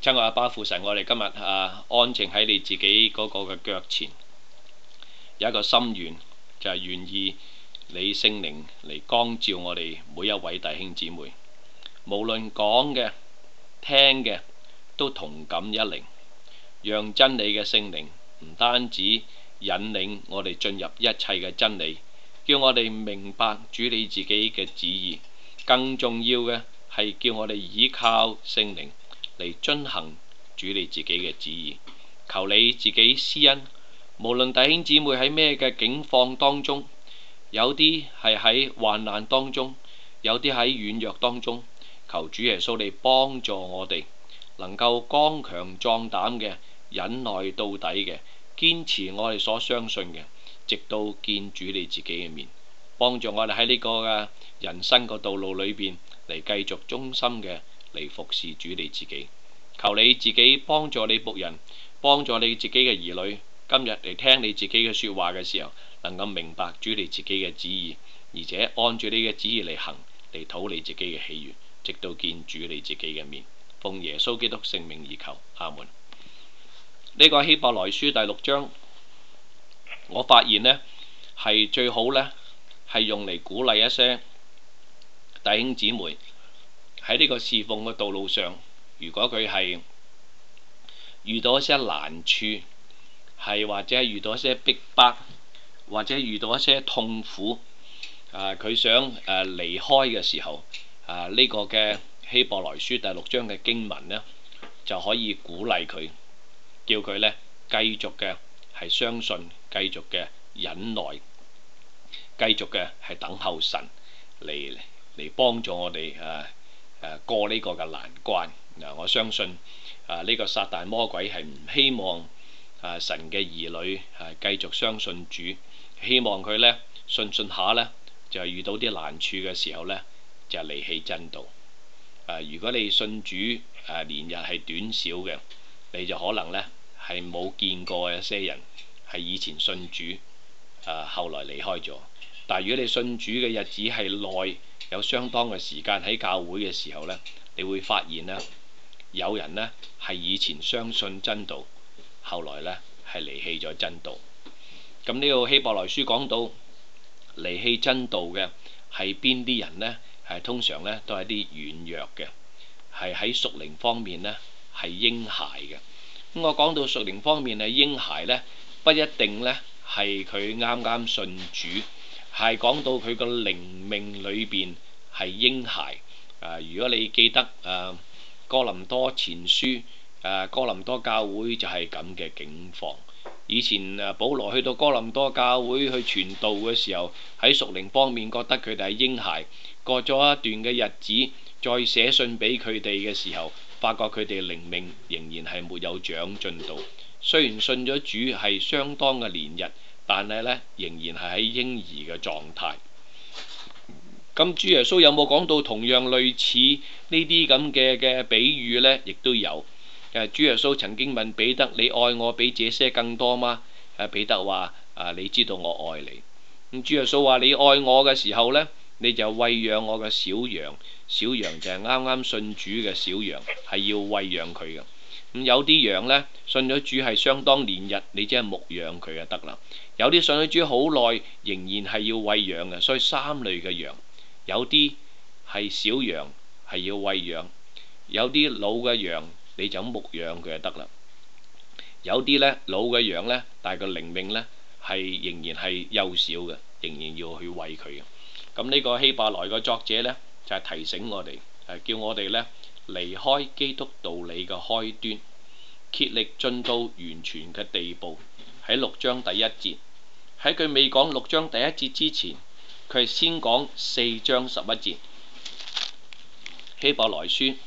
親愛阿爸父神，我哋今日安靜喺你自己嗰個嘅腳前，有一個心願，就係願意你聖靈嚟光照我哋每一位弟兄姊妹，無論講嘅聽嘅都同感一靈，讓真理嘅聖靈唔單止引領我哋進入一切嘅真理，叫我哋明白主你自己嘅旨意，更重要嘅係叫我哋依靠聖靈嚟遵行主你自己嘅旨意。求你自己施恩，無論弟兄姊妹喺咩嘅境況當中，有啲係喺患難當中，有啲喺軟弱當中，求主耶穌你幫助我哋，能夠剛強壯膽嘅，忍耐到底嘅，堅持我哋所相信嘅，直到見主你自己嘅面，幫助我哋喺呢個嘅人生個道路裏邊嚟繼續忠心嘅嚟服侍主你自己。求你自己幫助你僕人，幫助你自己嘅兒女，今日嚟聽你自己嘅說話嘅時候，能夠明白主你自己嘅旨意，而且按住你嘅旨意嚟行，嚟討你自己嘅喜悅，直到見主你自己嘅面。奉耶穌基督聖名而求，阿門。呢個希伯來書第6章，我發現呢係最好呢係用嚟鼓勵一些弟兄姊妹喺呢個侍奉嘅道路上，如果佢係遇到一些難處，係或者遇到一些逼迫，或者遇到一些痛苦，佢想離開嘅時候，呢個嘅希伯來書第6章嘅經文呢，就可以鼓勵佢，叫佢呢繼續嘅係相信，繼續嘅忍耐，繼續嘅係等候神嚟幫助我哋過呢個嘅難關。我相信呢個撒旦魔鬼係唔希望神嘅兒女繼續相信主，希望佢呢信下呢就遇到啲難處嘅時候呢就離棄真道。如果你信主年日係短少嘅，你就可能呢係冇見過一些人係以前信主後來離開咗。但係如果你信主嘅日子係耐，有相當嘅時間喺教會嘅時候呢，你會發現呢有人呢係以前相信真道，後來呢係離棄咗真道。咁呢個希伯來書講到離棄真道嘅係邊啲人呢？係通常呢都係啲軟弱嘅，係喺屬靈方面呢係嬰孩嘅。咁我講到屬靈方面係嬰孩呢，不一定呢係佢啱啱信主，係講到佢個靈命裏邊係嬰孩。如果你記得哥林多前書，哥林多教會就係咁嘅境況。以前保羅去到哥林多教會去傳道嘅時候，喺屬靈方面覺得佢哋係嬰孩，過咗一段嘅日子，再寫信俾佢哋嘅時候，發覺佢哋靈命仍然係沒有長進到。雖然信咗主係相當嘅年日，但係呢仍然係喺嬰兒嘅狀態。咁主耶穌有冇講到同樣類似呢啲咁嘅比喻呢？亦都有。主耶穌曾經問彼得：你愛我比這些更多嗎？彼得話：你知道我愛你。咁主耶穌話：你愛我嘅時候呢，你就餵養我嘅小羊。小羊就係啱啱信主嘅小羊，係要餵養佢嘅。咁有啲羊呢，信咗主係相當年日，你只係牧養佢就得啦。有啲信咗主好耐，仍然係要餵養嘅。所以3類嘅羊。有啲係小羊，係要餵養；有啲老嘅羊，你就牧養佢就得啦。有啲呢老嘅羊呢，但係個靈命呢係仍然係幼小嘅，仍然要去餵佢嘅。咁呢個希伯來嘅作者呢，就係提醒我哋，叫我哋呢離開基督道理嘅開端，竭力進到完全嘅地步。喺6章第1節，喺佢未講6章第1節之前，佢係先講4章11節，希伯來書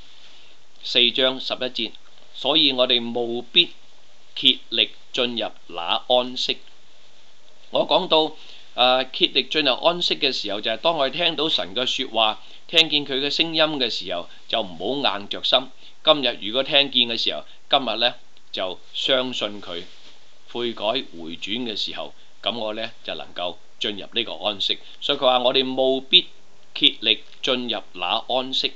4章11節，所以我哋務必竭力進入那安息。我講到竭力進入安息嘅時候，就係當我哋聽到神嘅說話，聽見佢嘅聲音嘅時候，就唔好硬着心。今日如果聽見嘅時候，今日呢就相信佢，悔改回轉嘅時候，咁我呢就能夠進入呢個安息。所以佢話我哋務必竭力進入那安息，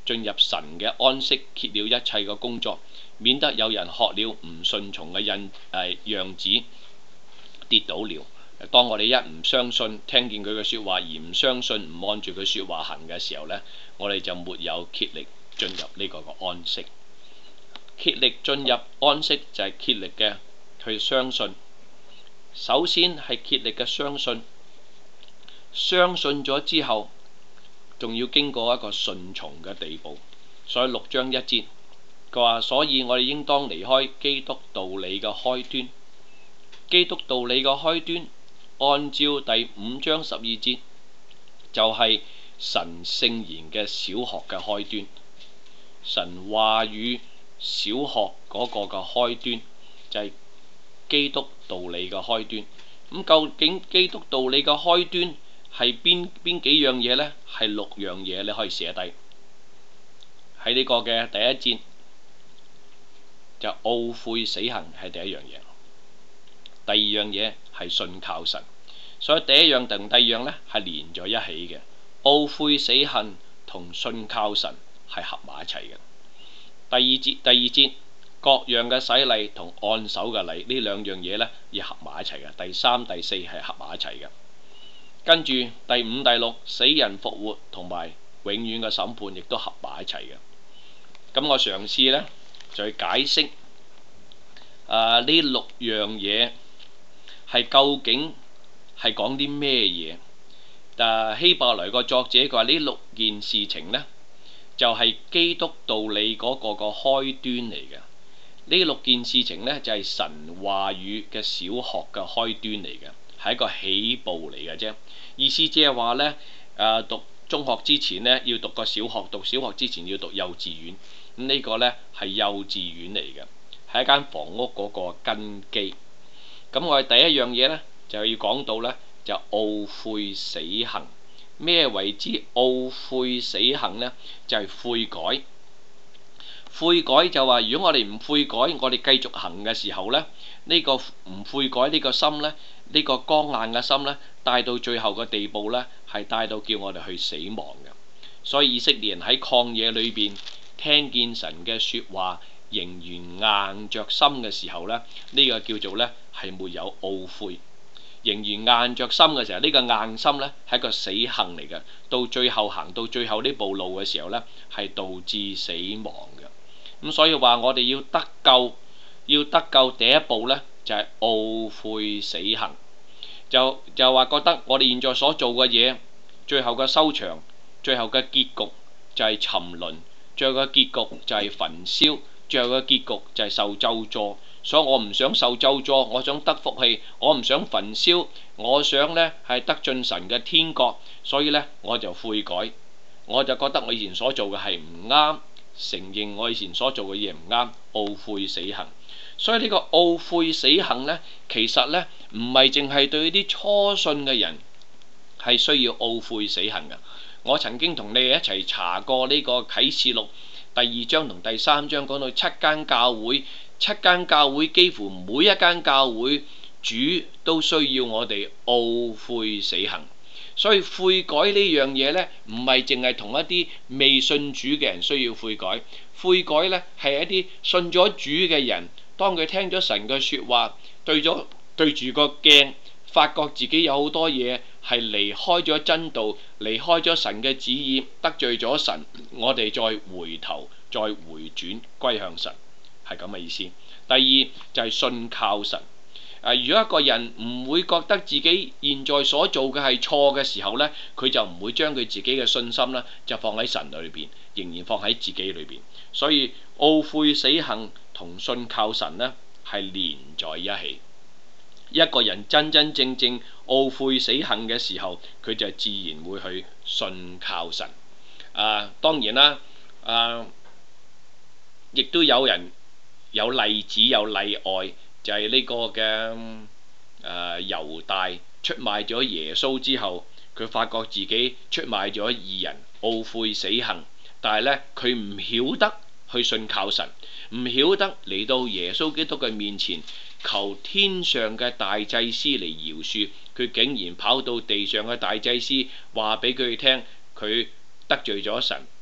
進入神嘅安息，歇了一切嘅工作，免得有人學了唔順從嘅樣子跌倒了。當我哋一唔相信，聽見佢嘅説話而唔相信，唔按住佢説話行嘅時候呢，我哋就沒有竭力進入呢個嘅安息。竭力進入安息就係竭力嘅去相信。首先係竭力嘅相信，相信咗之後，仲要經過一個順從嘅地步。所以6章1節，佢話：所以我哋應當離開基督道理嘅開端。基督道理嘅開端，按照第5章12節，就係神聖言嘅小學嘅開端，神話語小學嗰個嘅開端，就係基督道理嘅開端。咁究竟基督道理嘅開端係邊幾樣嘢呢？係6樣嘢，你可以寫低。喺呢個嘅第一節就懊悔死行係第一樣嘢，第二樣嘢係信靠神。所以第一樣同第二樣呢係連在一起嘅，懊悔死行同信靠神係合埋一齊嘅。第二節各樣嘅洗禮同按手嘅禮，呢兩樣嘢呢要合埋一齊嘅。第3、第4係合埋一齊嘅。跟住第5、第6死人復活同埋永遠嘅審判亦都合埋一齊嘅。咁我嘗試呢就去解釋呢6樣嘢係究竟係講啲咩嘢？希伯來個作者佢話呢6件事情呢，就係基督道理嗰個個開端嚟嘅。呢6件事情呢，就係神話語嘅小學嘅開端嚟嘅，係一個起步嚟嘅啫。意思即係話呢，讀中學之前呢要讀個小學，讀小學之前要讀幼稚園。咁呢個呢係幼稚園嚟嘅，係一間房屋嗰個根基。咁我哋第一樣嘢呢，就要講到呢，就懊悔死行。咩為之懊悔死行呢？就係悔改。悔改就話，如果我哋唔悔改，我哋繼續行嘅時候呢，呢個唔悔改呢個心呢，呢個剛硬嘅心呢，帶到最後嘅地步呢，係帶到叫我哋去死亡嘅。所以以色列人喺曠野裏邊聽見神嘅説話，仍然硬着心嘅時候呢，呢個叫做呢係沒有懊悔。仍然硬着心嘅時候，呢個硬心呢係一個死行嚟嘅。到最後行到最後呢步路嘅時候呢，係導致死亡嘅。咁所以話我哋要得救第一步呢，就係懊悔死行。就話覺得我哋現在所做嘅嘢，最後嘅收場，最後嘅結局就係沉淪，最後嘅結局就係焚燒，最後嘅結局就係受咒詛。所以我唔想受咒詛，我想得福氣，我唔想焚燒，我想呢係得進神嘅天國。所以呢，我就悔改，我就覺得我以前所做嘅係唔啱，承認我以前所做嘅嘢唔啱，懊悔死行。所以呢個懊悔死行呢，其實呢唔係淨係對啲初信嘅人係需要懊悔死行嘅。我曾經同你哋一齊查過呢個啟示錄第2章同第3章，講到7間教會，7間教會幾乎每一間教會主都需要我哋懊悔死行。所以悔改呢樣嘢呢，唔係淨係同一啲未信主嘅人需要悔改。悔改呢係一啲信咗主嘅人，當佢聽咗神嘅説話，對住個鏡，發覺自己有好多嘢係離開咗真道，離開咗神嘅旨意，得罪咗神，我哋再回頭，再回轉歸向神，係咁嘅意思。第二就係信靠神。如果一個人唔會覺得自己現在所做嘅係錯嘅時候呢，佢就唔會將佢自己嘅信心呢就放喺神裏邊，仍然放喺自己裏邊。所以懊悔死行同信靠神呢係連在一起。一個人真真正正懊悔死行嘅時候，佢就自然會去信靠神。當然啦，亦都有人有例子有例外。就係呢個嘅猶大出賣咗耶穌之後，佢發覺自己出賣咗義人，懊悔死行。但係呢，佢唔曉得去信靠神，唔曉得嚟到耶穌基督嘅面前，求天上嘅大祭司嚟饒恕。佢竟然跑到地上嘅大祭司，話俾佢聽，佢得罪咗神，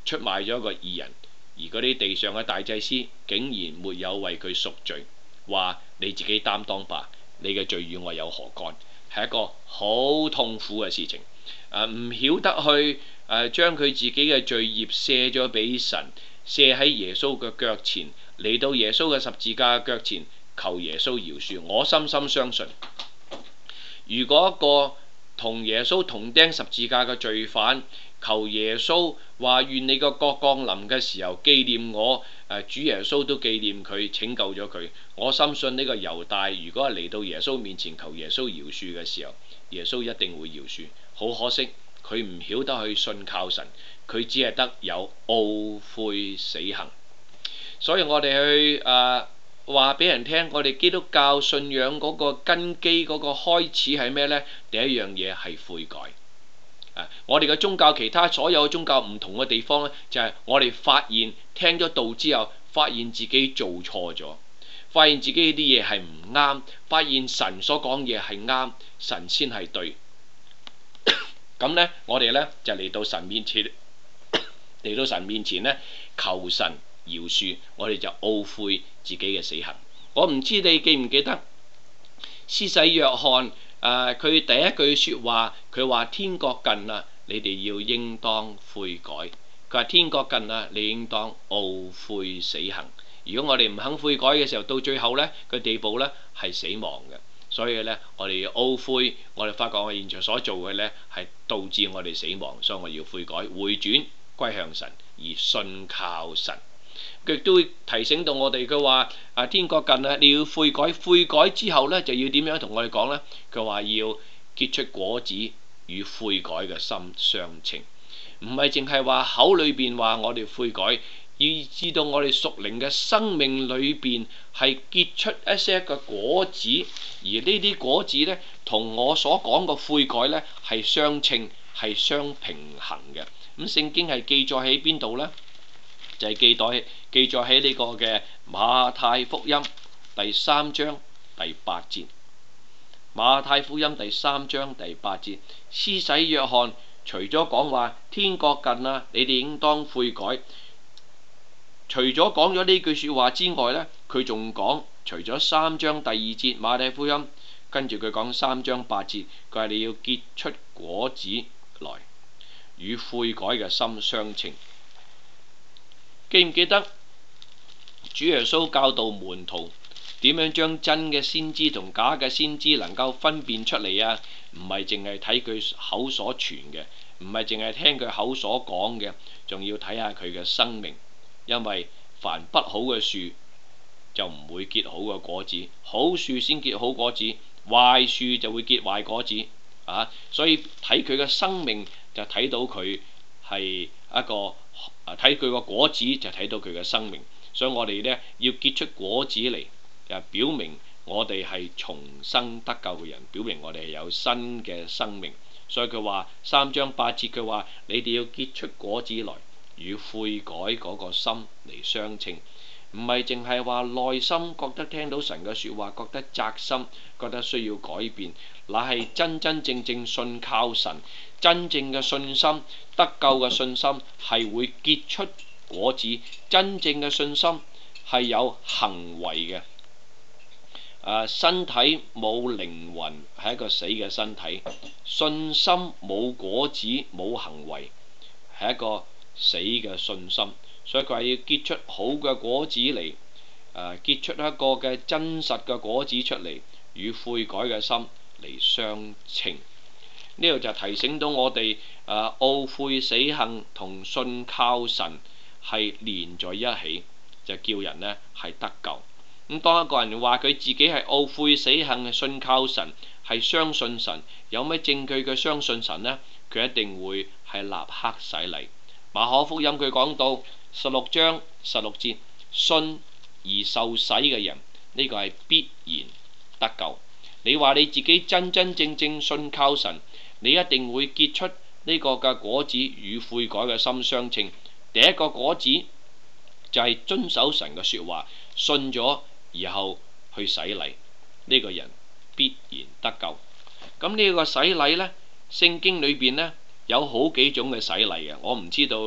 出賣咗一個義人，而嗰啲地上嘅大祭司竟然沒有為佢贖罪，話你自己擔當吧，你嘅罪與我有何干？係一個好痛苦嘅事情。唔曉得去將佢自己嘅罪孽卸咗俾神，卸喺耶穌嘅腳前，嚟到耶穌嘅十字架嘅腳前，求耶穌饒恕。我深深相信，如果一個同耶穌同釘十字架嘅罪犯，求耶穌話願你個國降臨嘅時候紀念我，主耶穌都紀念佢，拯救咗佢。我深信呢個猶大如果係嚟到耶穌面前求耶穌饒恕嘅時候，耶穌一定會饒恕。好可惜，佢唔曉得去信靠神，佢只係得有懊悔死行。所以我哋去話俾人聽，我哋基督教信仰嗰個根基嗰個開始係咩呢？第一樣嘢係悔改。我哋嘅宗教，其他所有宗教唔同嘅地方呢，就係我哋發現聽咗道之後，發現自己做錯咗，發現自己啲嘢係唔啱，發現神所講嘢係啱，神先係對。咁呢，我哋呢就嚟到神面前，嚟到神面前呢，求神饒恕，我哋就懊悔自己嘅死行。我唔知你記唔記得施洗約翰佢第一句説話，佢話天國近啦，你哋要應當悔改。佢話天國近啦，你應當懊悔死行。如果我哋唔肯悔改嘅時候，到最後呢個地步呢係死亡嘅。所以呢，我哋要懊悔，我哋發覺我現在所做嘅呢係導致我哋死亡，所以我要悔改，回轉歸向神，而信靠神。佢亦都會提醒到我哋，佢話天國近啦，你要悔改，悔改之後呢，就要點樣同我哋講呢？佢話要結出果子，與悔改嘅心相稱，唔係淨係話口裏邊話我哋悔改，要知道我哋屬靈嘅生命裏邊係結出一些嘅果子，而呢啲果子呢，同我所講嘅悔改呢係相稱，係相平衡嘅。咁聖經係記載喺邊度呢？就係記載喺呢個嘅馬太福音第3章第8節。馬太福音第3章第8節，施洗約翰除咗講話天國近啦，你哋應當悔改，除咗講咗呢句説話之外呢，佢仲講，除咗3章第2節馬太福音，跟住佢講3章8節，佢話你要結出果子來，與悔改嘅心相稱。記唔記得主耶穌教導門徒點樣將真嘅先知同假嘅先知能夠分辨出嚟啊？唔係淨係睇佢口所傳嘅，唔係淨係聽佢口所講嘅，仲要睇下佢嘅生命。因為凡不好嘅樹就唔會結好嘅果子，好樹先結好果子，壞樹就會結壞果子啊！所以睇佢嘅生命就睇到佢係一個。睇佢個果子就睇到佢嘅生命，所以我哋呢要結出果子嚟，表明我哋係重生得救嘅人，表明我哋係有新嘅生命。所以佢話3章8節，佢話你哋要結出果子來，與悔改嗰個心嚟相稱，唔係淨係話內心覺得聽到神嘅説話，覺得扎心，覺得需要改變，乃係真真正正信靠神。真正嘅信心，得救嘅信心係會結出果子。真正嘅信心係有行為嘅。身體冇靈魂係一個死嘅身體，信心冇果子冇行為係一個死嘅信心。所以佢係要結出好嘅果子嚟，結出一個嘅真實嘅果子出嚟，與悔改嘅心嚟相稱。呢度就提醒到我哋懊悔死行同信靠神係連在一起，就叫人呢係得救。咁當一個人話佢自己係懊悔死行，係信靠神，係相信神，有咩證據佢相信神呢？佢一定會係立刻洗禮。馬可福音佢講到16章16節，信而受洗嘅人，呢個係必然得救。你話你自己真真正正信靠神，你一定會結出呢個嘅果子，與悔改嘅心相稱。第一個果子就係遵守神嘅說話，信咗然後去洗禮，呢個人必然得救。咁呢個洗禮呢，聖經裏邊呢有好幾種嘅洗禮嘅，我唔知道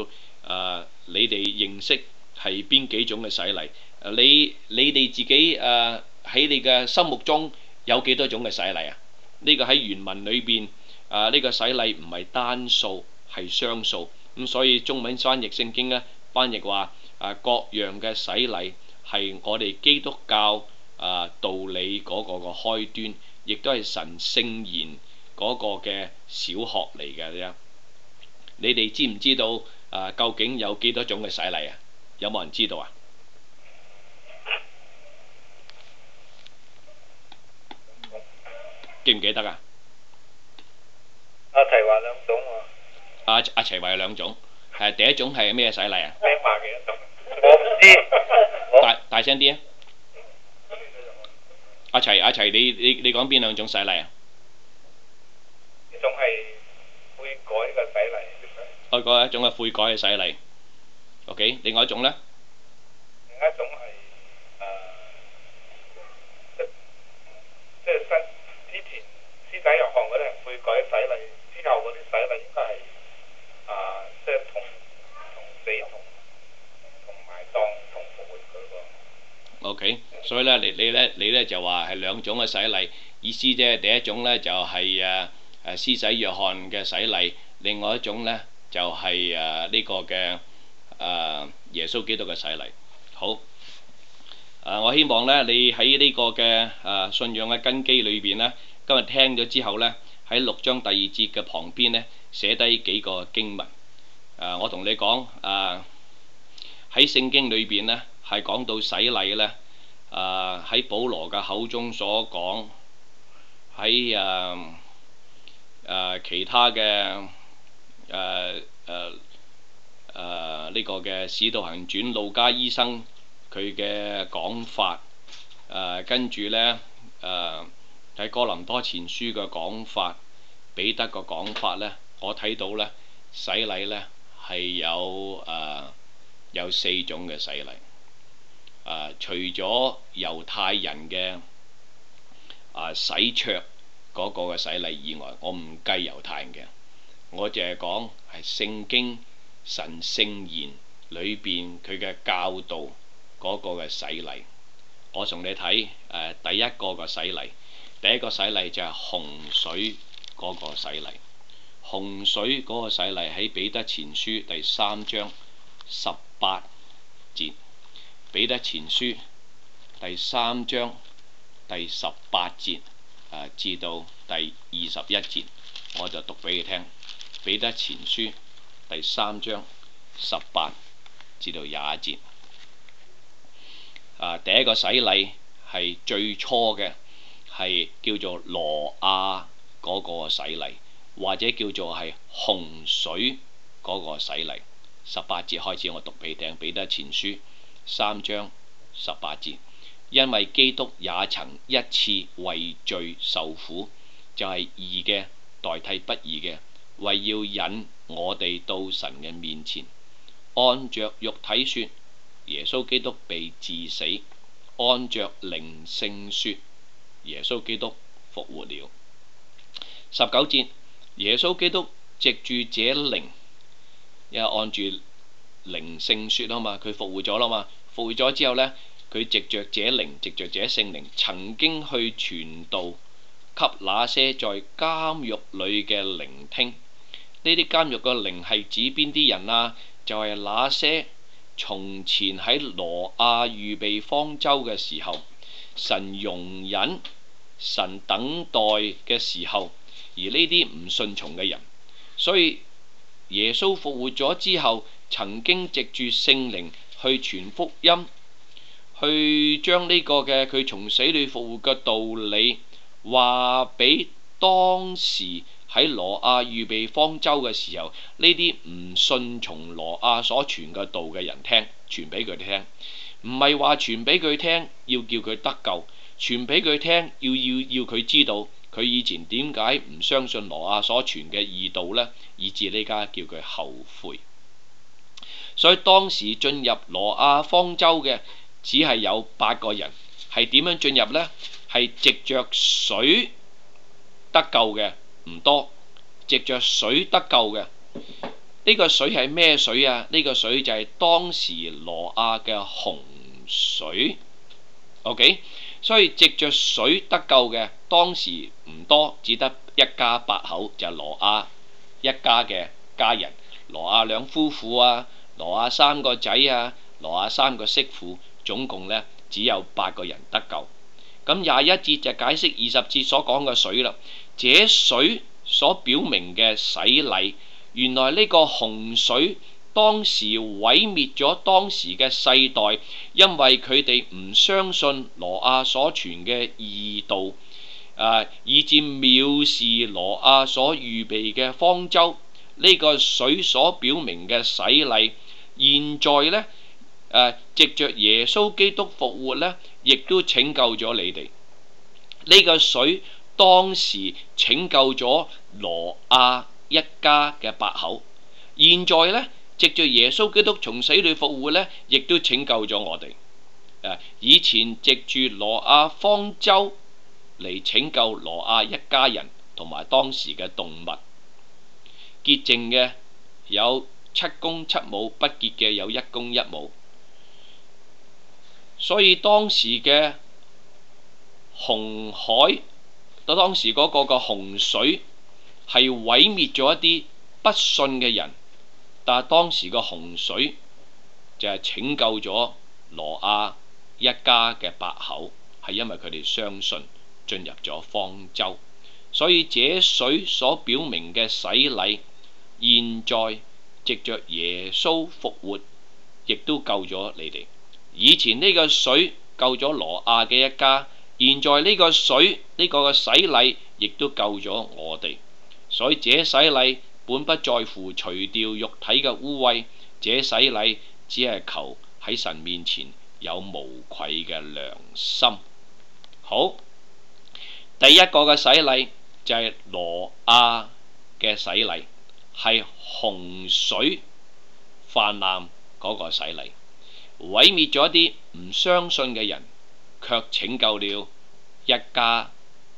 你哋認識係邊幾種嘅洗禮？你哋自己喺你嘅心目中有幾多種嘅洗禮啊？呢個喺原文裏邊呢個洗禮唔係單數，係雙數。咁所以中文翻譯聖經咧，翻譯話各樣嘅洗禮係我哋基督教道理嗰個嘅開端，亦都係神聖言嗰個嘅小學嚟嘅啫。你哋知唔知道究竟有幾多種嘅洗禮啊？有冇人知道啊？記唔記得啊？ 阿齊話兩種喎。 阿齊話有兩種，係第一種係咩洗禮啊？ 咩話嘅一種？我唔知。 大聲啲啊！阿齊，你講邊兩種洗禮啊？ 一種係悔改嘅洗禮。 我講一種係悔改嘅洗禮。OK， 另外一種咧？ 另一種係即係之前施洗約翰嗰啲係悔改洗禮，之後嗰啲洗禮應該係即係同死同埋葬同復活嗰個。 OK， 所以咧你咧就話係兩種嘅洗禮，意思啫。第一種咧就係施洗約翰嘅洗禮，另外一種咧就係呢個嘅耶穌基督嘅洗禮。好，我希望咧你喺呢個嘅信仰嘅根基裏邊咧，今日聽咗之後咧，喺6章第2節嘅旁邊咧寫低幾個經文。我同你講喺聖經裏邊咧係講到洗禮咧，喺保羅嘅口中所講，喺其他嘅呢個嘅使徒行傳路加醫生佢嘅講法，跟住咧喺哥林多前書嘅講法，彼得個講法咧，我睇到咧洗禮咧係有4種嘅洗禮。除咗猶太人嘅洗桌嗰個嘅洗禮以外，我唔計猶太人嘅，我淨係講係聖經神聖言裏邊佢嘅教導嗰個嘅洗禮。我同你睇第一個嘅洗禮，第一個洗禮就係洪水嗰個洗禮。洪水嗰個洗禮喺彼得前書第3章18節。彼得前書第3章第18節至到第21節，我就讀俾你聽。彼得前書第3章18至到20節。第一個洗禮係最初嘅，係叫做挪亞嗰個洗禮，或者叫做係洪水嗰個洗禮。18節開始，我讀俾你聽。彼得前書3章18節，因為基督也曾一次為罪受苦，就係義嘅代替不義嘅，為要引我哋到神嘅面前。按着肉體說，耶穌基督被治死；按着靈性說，耶穌基督復活了。19節，耶穌基督藉住這靈，因為按住靈性說啊嘛，佢復活咗啦嘛。復活咗之後呢，佢藉着這靈，藉着這聖靈，曾經去傳道給那些在監獄裏嘅聆聽。呢啲監獄嘅靈係指邊啲人啊？就係那些從前喺挪亞預備方舟嘅時候，神容忍、神等待嘅時候，而呢啲唔順從嘅人。所以耶穌復活咗之後，曾經藉住聖靈去傳福音，去將呢個嘅佢從死裏復活嘅道理話俾當時喺挪亞預備方舟嘅時候，呢啲唔順從挪亞所傳嘅道嘅人聽，傳俾佢哋聽。唔係話傳俾佢聽要叫佢得救，傳俾佢聽要佢知道佢以前點解唔相信挪亞所傳嘅義道呢，以致呢家叫佢後悔。所以當時進入挪亞方舟嘅只係有8個人，係點樣進入呢？係藉着水得救嘅唔多，藉着水得救嘅呢個水係咩水啊？呢個水就係當時挪亞嘅洪水。OK， 所以藉着水得救嘅當時唔多，只得一家8口，就係挪亞一家嘅家人。挪亞兩夫婦啊，挪亞3個仔啊，挪亞3個媳婦，總共呢只有8個人得救。咁21節就解釋20節所講嘅水啦。這水所表明嘅洗禮，原來呢個洪水當時毀滅咗當時嘅世代，因為佢哋唔相信挪亞所傳嘅義道，以致藐視挪亞所預備嘅方舟。呢個水所表明嘅洗禮，現在呢，藉着耶穌基督復活呢，亦都拯救咗你哋。呢個水當時拯救咗挪亞一家嘅8口，現在呢，藉着耶穌基督從死裏復活呢，亦都拯救咗我哋。以前藉住挪亞方舟嚟拯救挪亞一家人同埋當時嘅動物，潔淨嘅有7公7母，不潔嘅有1公1母。所以當時嘅紅海，到當時嗰個嘅洪水係毀滅咗一啲不信嘅人，但係當時個洪水就係拯救咗挪亞一家嘅8口，係因為佢哋相信進入咗方舟。所以這水所表明嘅洗禮，現在藉着耶穌復活，亦都救咗你哋。以前呢個水救咗挪亞嘅一家，現在呢個水呢個嘅洗禮亦都救咗我哋。所以這洗禮本不在乎除掉肉體嘅污穢，這洗禮只係求喺神面前有無愧嘅良心。好，第一個嘅洗禮就係挪亞嘅洗禮，係洪水泛濫嗰個洗禮，毀滅咗一啲唔相信嘅人，卻拯救了一家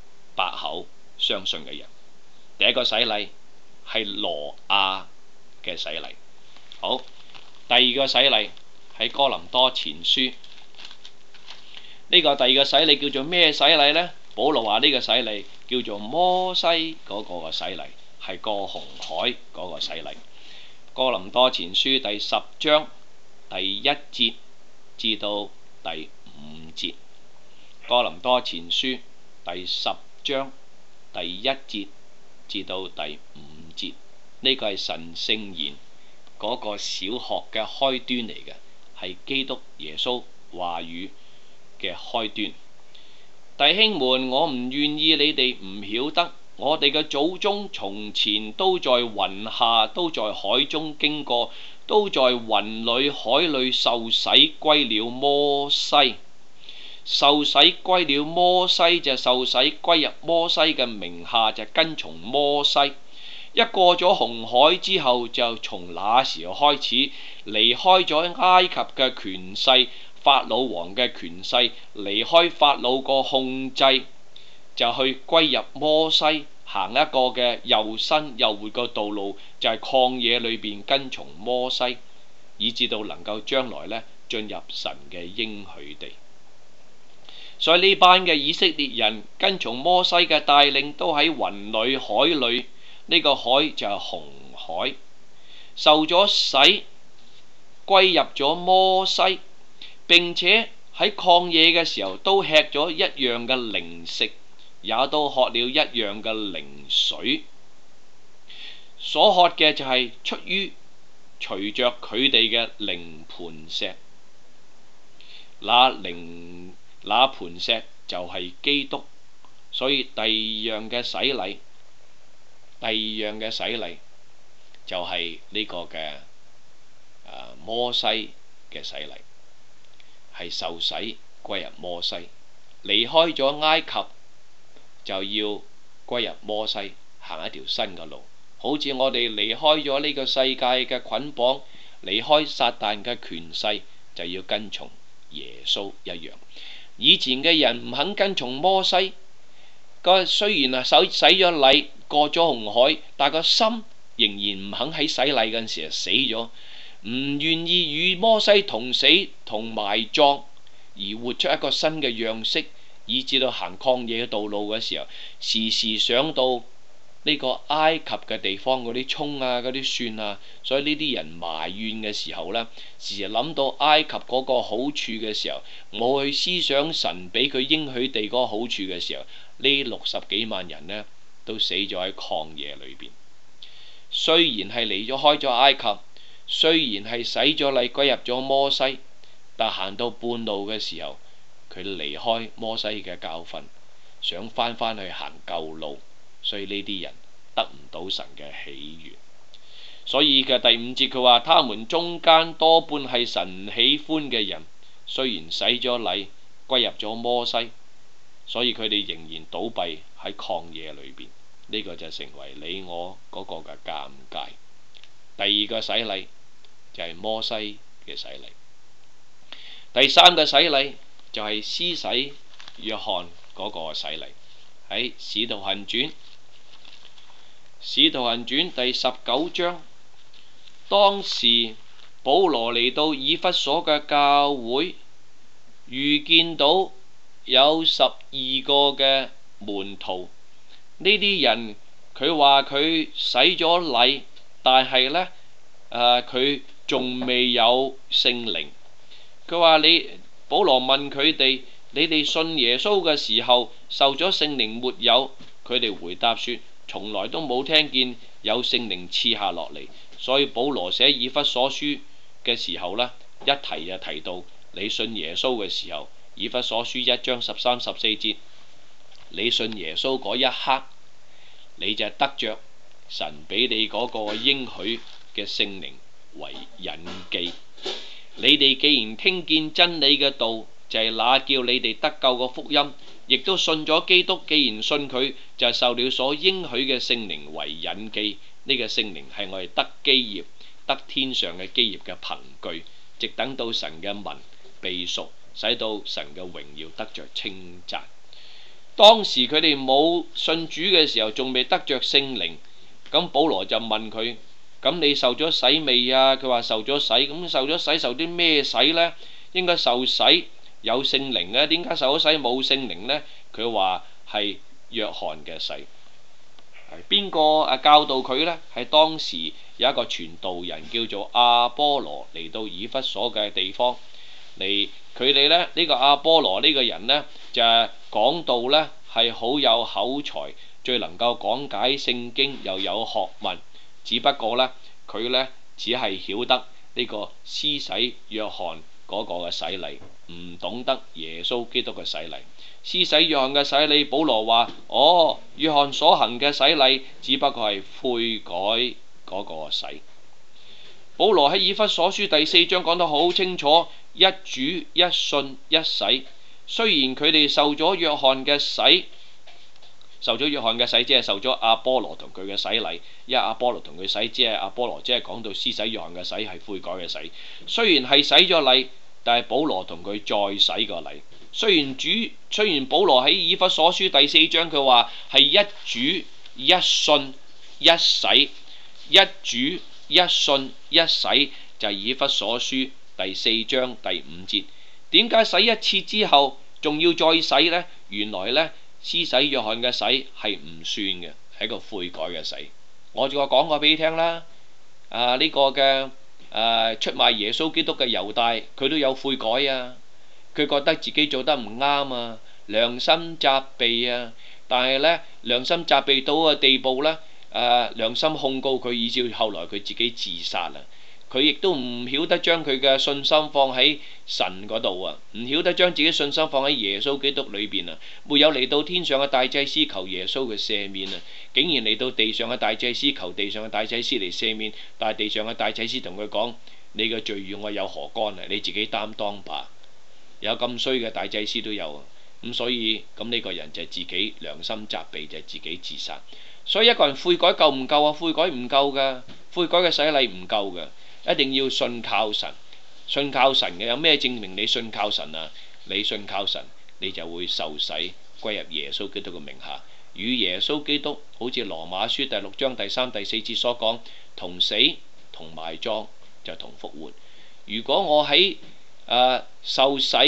8口相信嘅人。第一個洗禮係挪亞嘅洗禮。好，第二個洗禮喺哥林多前書。呢個第二個洗禮叫做咩洗禮呢？保羅話呢個洗禮叫做摩西嗰個嘅洗禮，係過紅海嗰個洗禮。哥林多前書第10章第1節至到第5節。哥林多前書第10章第1節至到第5節，呢個係神聖言嗰個小學嘅開端嚟嘅，係基督耶穌話語嘅開端。弟兄們，我唔願意你哋唔曉得，我哋嘅祖宗從前都在雲下，都在海中經過，都在雲裏海裏受洗歸了摩西。受洗歸了摩西，就受洗歸入摩西嘅名下，就跟從摩西。一過咗紅海之後，就從那時候開始離開咗埃及嘅權勢，法老王嘅權勢，離開法老個控制，就去歸入摩西，行一個嘅又新又活嘅道路，就係曠野裏邊跟從摩西，以至到能夠將來呢進入神嘅應許地。所以呢班嘅以色列人跟從摩西嘅帶領，都喺雲裏海裏，呢個海就係紅海，受咗洗歸入咗摩西，並且喺曠野嘅時候都吃咗一樣嘅靈食，也都喝了一樣嘅靈水。所喝嘅就係出於隨着佢哋嘅靈磐石，那磐石就係基督。所以第二樣嘅洗禮就係呢個嘅摩西嘅洗禮，係受洗歸入摩西，離開咗埃及就要歸入摩西，行一條新嘅路。好似我哋離開咗呢個世界嘅捆綁，離開撒旦嘅權勢，就要跟從耶穌一樣。以前嘅人唔肯跟從摩西，雖然洗咗禮過咗紅海，但個心仍然唔肯喺洗禮嗰陣時就死咗，唔願意與摩西同死同埋葬，而活出一個新嘅樣式，以至到行曠野嘅道路嘅時候，時時想到呢個埃及嘅地方嗰啲蔥啊、嗰啲蒜啊，所以呢啲人埋怨嘅時候呢，時時諗到埃及嗰個好處嘅時候，冇去思想神俾佢應許地嗰個好處嘅時候，呢60幾萬人呢都死咗喺曠野裏邊。雖然係離咗開咗埃及，雖然係洗咗禮歸入咗摩西，但行到半路嘅時候，佢離開摩西嘅教訓，想翻去行舊路，所以呢啲人得唔到神嘅喜悅。所以嘅第5節佢話：他們中間多半係神喜歡嘅人，雖然洗咗禮歸入咗摩西，所以佢哋仍然倒閉喺曠野裏邊。呢個就成為你我嗰個嘅尷尬。第2個洗禮就係摩西嘅洗禮。第3個洗禮就係施洗約翰嗰個洗禮。喺使徒行傳第19章，當時保羅嚟到以弗所嘅教會，遇見到有12個嘅門徒。呢啲人佢話佢洗咗禮，但係呢，佢仲未有聖靈。佢話保羅問佢哋：你哋信耶穌嘅時候受咗聖靈沒有？佢哋回答說：從來都冇聽見有聖靈賜下落嚟。所以保羅寫以弗所書嘅時候呢，一提就提到你信耶穌嘅時候，以弗所書1章13、14節。你信耶穌嗰一刻，你就得着神俾你嗰個應許嘅聖靈為印記。你哋既然聽見真理嘅道，就係那叫你哋得救嘅福音，亦都信咗基督。既然信佢，就係受了所應許嘅聖靈為印記。呢個聖靈係我哋得基業、得天上嘅基業嘅憑據，直等到神嘅民被贖，使到神嘅榮耀得着稱讚。當時佢哋冇信主嘅時候，仲未得着聖靈。咁保羅就問佢：咁你受咗洗未啊？佢話受咗洗。咁受咗洗，受啲咩洗呢？應該受洗有聖靈呢？點解受咗洗冇聖靈呢？佢話係約翰嘅洗。邊個教導佢呢？係當時有一個傳道人叫做阿波羅嚟到以弗所嘅地方嚟。佢哋呢，呢個阿波羅呢個人呢，就講道呢係好有口才，最能夠講解聖經，又有學問。只不過呢，佢呢只係曉得呢個施洗約翰嗰個嘅洗禮，唔懂得耶穌基督嘅洗禮。施洗約翰嘅洗禮，保羅話：約翰所行嘅洗禮只不過係悔改嗰個洗。保羅喺以弗所書第4章講得好清楚，一主一信一洗。雖然佢哋受咗約翰嘅洗，即係受咗阿波羅同佢嘅洗禮。因為阿波羅同佢洗，即係講到施洗約翰嘅洗係悔改嘅洗。雖然係洗咗禮，但係保羅同佢再洗個禮。雖然保羅喺以弗所書第4章佢話係一主一信一洗，一主一信一洗，就係以弗所書第4章第5節。點解洗一次之後仲要再洗呢？原來呢，施洗約翰嘅洗係唔算嘅，係一個悔改嘅洗。我講過俾你聽啦。呢個嘅出賣耶穌基督嘅猶大，佢都有悔改啊。佢覺得自己做得唔啱啊，良心責備啊。但係呢，良心責備到嘅地步呢，良心控告佢，以至後來佢自己自殺啦。佢亦都唔曉得將佢嘅信心放喺神嗰度啊，唔曉得將自己信心放喺耶穌基督裏邊啊，沒有嚟到天上嘅大祭司求耶穌嘅赦免啊，竟然嚟到地上嘅大祭司求地上嘅大祭司嚟赦免，但係地上嘅大祭司同佢講：你嘅罪與我有何干啊？你自己擔當吧。有咁衰嘅大祭司都有啊，咁所以咁呢個人就係自己良心責備，就係自己自殺。所以一個人悔改夠唔夠啊？悔改唔夠噶，悔改嘅洗禮唔夠噶。一定要信靠神，信靠神嘅。有咩證明你信靠神啊？你信靠神，你就會受洗歸入耶穌基督嘅名下。 與耶穌基督好似羅馬書第6章第3、第4節所講，同死同埋葬就同復活。如果我喺受死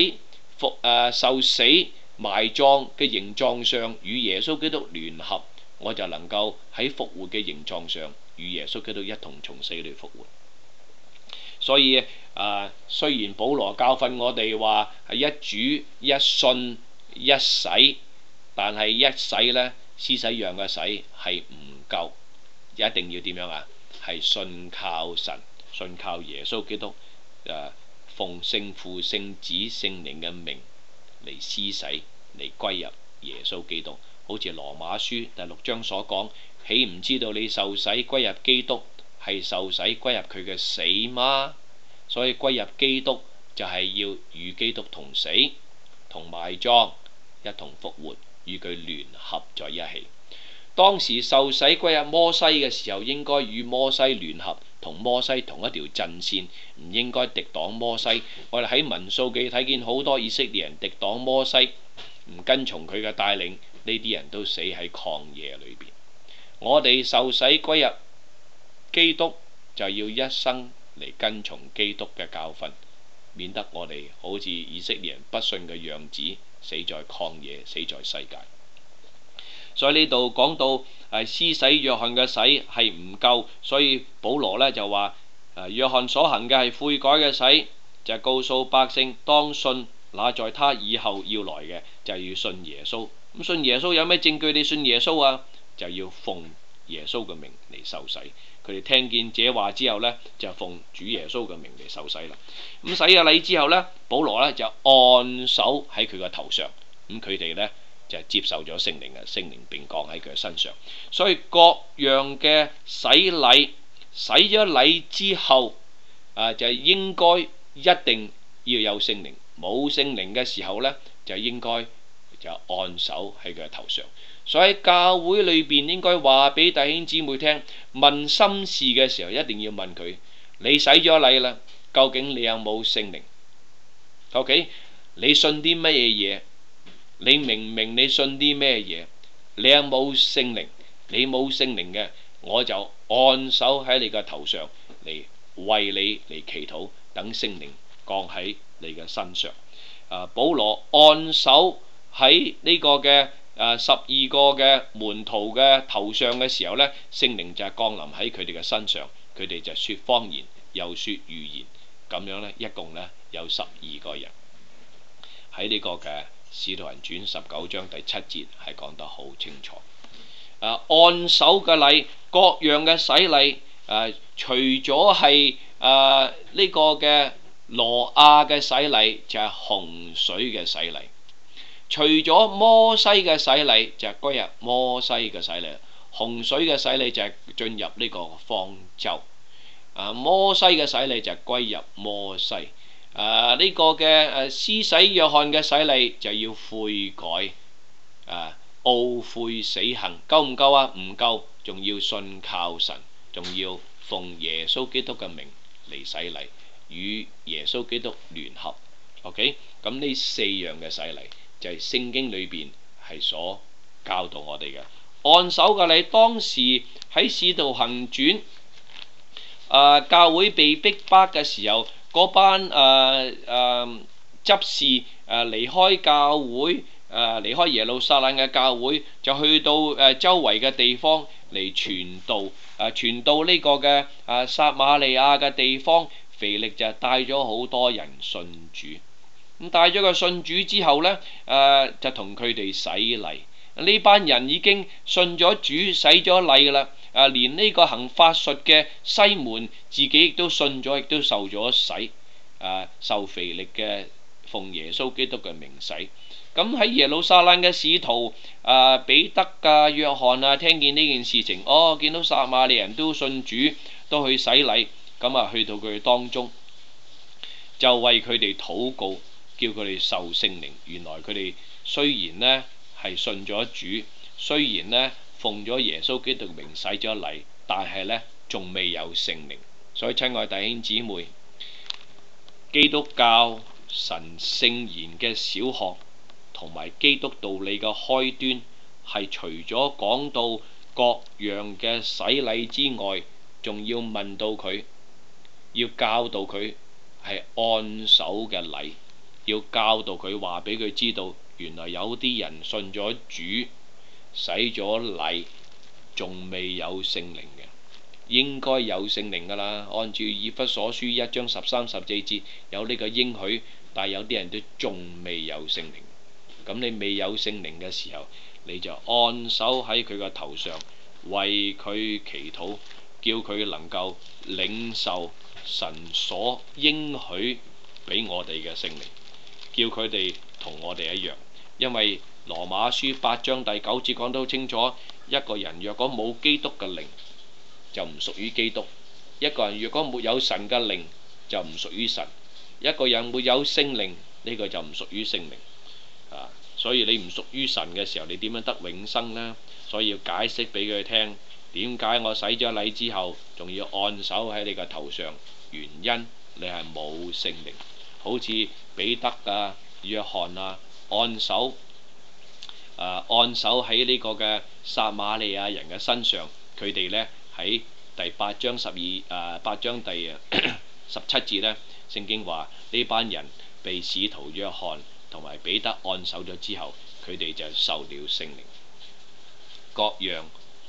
埋葬嘅形狀上與耶穌基督聯合，我就能夠喺復活嘅形狀上與耶穌基督一同從死裏復活。所以雖然保羅教訓我哋話係一主一信一洗，但係一洗呢，施洗約嘅洗係唔夠，一定要點樣啊？係信靠神，信靠耶穌基督，奉聖父聖子聖靈嘅名嚟施洗，嚟歸入耶穌基督。好似羅馬書第6章所講，豈唔知道你受洗歸入基督係受洗歸入佢嘅死嗎？所以歸入基督就係要與基督同死同埋葬，一同復活，與佢聯合在一起。當時受洗歸入摩西嘅時候，應該與摩西聯合，同摩西同一條陣線，唔應該敵擋摩西。我哋喺民數記睇見好多以色列人敵擋摩西，唔跟從佢嘅帶領，呢啲人都死喺曠野裏邊。我哋受洗歸入基督，就要一生嚟跟從基督嘅教訓，免得我哋好似以色列人不信嘅樣子，死在曠野，死在世界。所以呢度講到施洗約翰嘅洗係唔夠，所以保羅呢就話約翰所行嘅係悔改嘅洗，就係告訴百姓當信那在他以後要來嘅，就係要信耶穌。咁信耶穌有咩證據？你信耶穌啊，就要奉耶穌嘅名嚟受洗。佢哋聽見這話之後呢，就奉主耶穌嘅名嚟受洗啦。咁洗咗禮之後呢，保羅呢就按手喺佢個頭上，咁佢哋呢就接受咗聖靈，聖靈並降喺佢嘅身上。所以各樣嘅洗禮，洗咗禮之後就應該一定要有聖靈，冇聖靈嘅時候呢，就應該就按手喺佢嘅頭上。所以喺教會裏邊應該話俾弟兄姊妹聽，問心事嘅時候一定要問佢：你洗咗禮啦，究竟你有冇聖靈？OK， 你信啲乜嘢嘢？你明唔明你信啲咩嘢？你有冇聖靈？你冇聖靈嘅，我就按手喺你嘅頭上嚟為你嚟祈禱，等聖靈降喺你嘅身上。保羅按手喺呢個嘅12個嘅門徒嘅頭上嘅時候呢，聖靈就係降臨喺佢哋嘅身上，佢哋就說方言又說預言，咁樣呢，一共呢有12個人。喺呢個嘅使徒行傳19章第7節係講得好清楚。按手嘅禮，各樣嘅洗禮，除咗係呢個嘅挪亞嘅洗禮，就係洪水嘅洗禮。除咗摩西嘅洗禮，就係歸入摩西嘅洗禮；洪水嘅洗禮就係進入呢個方舟。摩西嘅洗禮就係歸入摩西。呢個嘅施洗約翰嘅洗禮就要悔改，懊悔死行，夠唔夠啊？唔夠，仲要信靠神，仲要奉耶穌基督嘅名嚟洗禮，與耶穌基督聯合。OK， 咁呢4樣嘅洗禮就係聖經裏邊係所教導我哋嘅。按手嘅禮，當時喺使徒行傳教會被逼迫嘅時候，嗰班執事離開教會，離開耶路撒冷嘅教會，就去到周圍嘅地方嚟傳道，傳到呢個嘅撒瑪利亞嘅地方，腓力就帶咗好多人信主。咁帶咗個信主之後呢，就同佢哋洗禮。呢班人已經信咗主，洗咗禮啦。連呢個行法術嘅西門自己亦都信咗，亦都受咗洗，受腓力嘅奉耶穌基督嘅名洗。咁喺耶路撒冷嘅使徒彼得約翰聽見呢件事情，見到撒瑪利人都信主，都去洗禮，咁去到佢哋當中，就為佢哋禱告，叫佢哋受聖靈。原來佢哋雖然呢係信咗主，雖然呢奉咗耶穌基督名洗咗禮，但係呢仲未有聖靈。所以親愛弟兄姊妹，基督教神聖言嘅小學同埋基督道理嘅開端係除咗講到各樣嘅洗禮之外，仲要問到佢，要教導佢係按手嘅禮，要教導佢話俾佢知道，原來有啲人信咗主，洗咗禮，仲未有聖靈嘅，應該有聖靈㗎啦。按照以弗所書1章13、14節有呢個應許，但係有啲人都仲未有聖靈。咁你未有聖靈嘅時候，你就按手喺佢個頭上，為佢祈禱，叫佢能夠領受神所應許俾我哋嘅聖靈，叫佢哋同我哋一樣。因為羅馬書8章第9節講得好清楚，一個人若果冇基督嘅靈，就唔屬於基督；一個人若果沒有神嘅靈，就唔屬於神；一個人沒有聖靈，呢個就唔屬於聖靈。所以你唔屬於神嘅時候，你點樣得永生呢？所以要解釋俾佢聽，點解我洗咗禮之後，仲要按手喺你個頭上？原因你係冇聖靈，好似彼得啊、約翰啊，按手喺呢個嘅撒瑪利亞人嘅身上，佢哋呢喺第8章8章第17節呢，聖經話呢班人被使徒約翰同埋彼得按手咗之後，佢哋就受了聖靈。各樣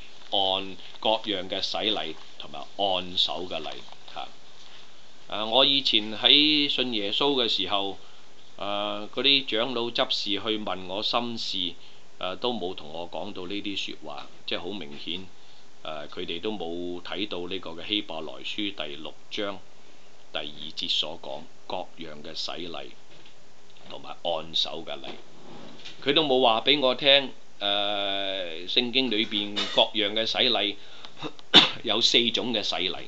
嘅洗禮同埋按手嘅禮嚇。我以前喺信耶穌嘅時候，嗰啲長老執事去問我心事，都冇同我講到呢啲説話，即係好明顯，佢哋都冇睇到呢個嘅希伯來書第6章第2節所講各樣嘅洗禮同埋按手嘅禮，佢都冇話俾我聽。聖經裏邊各樣嘅洗禮有4種嘅洗禮，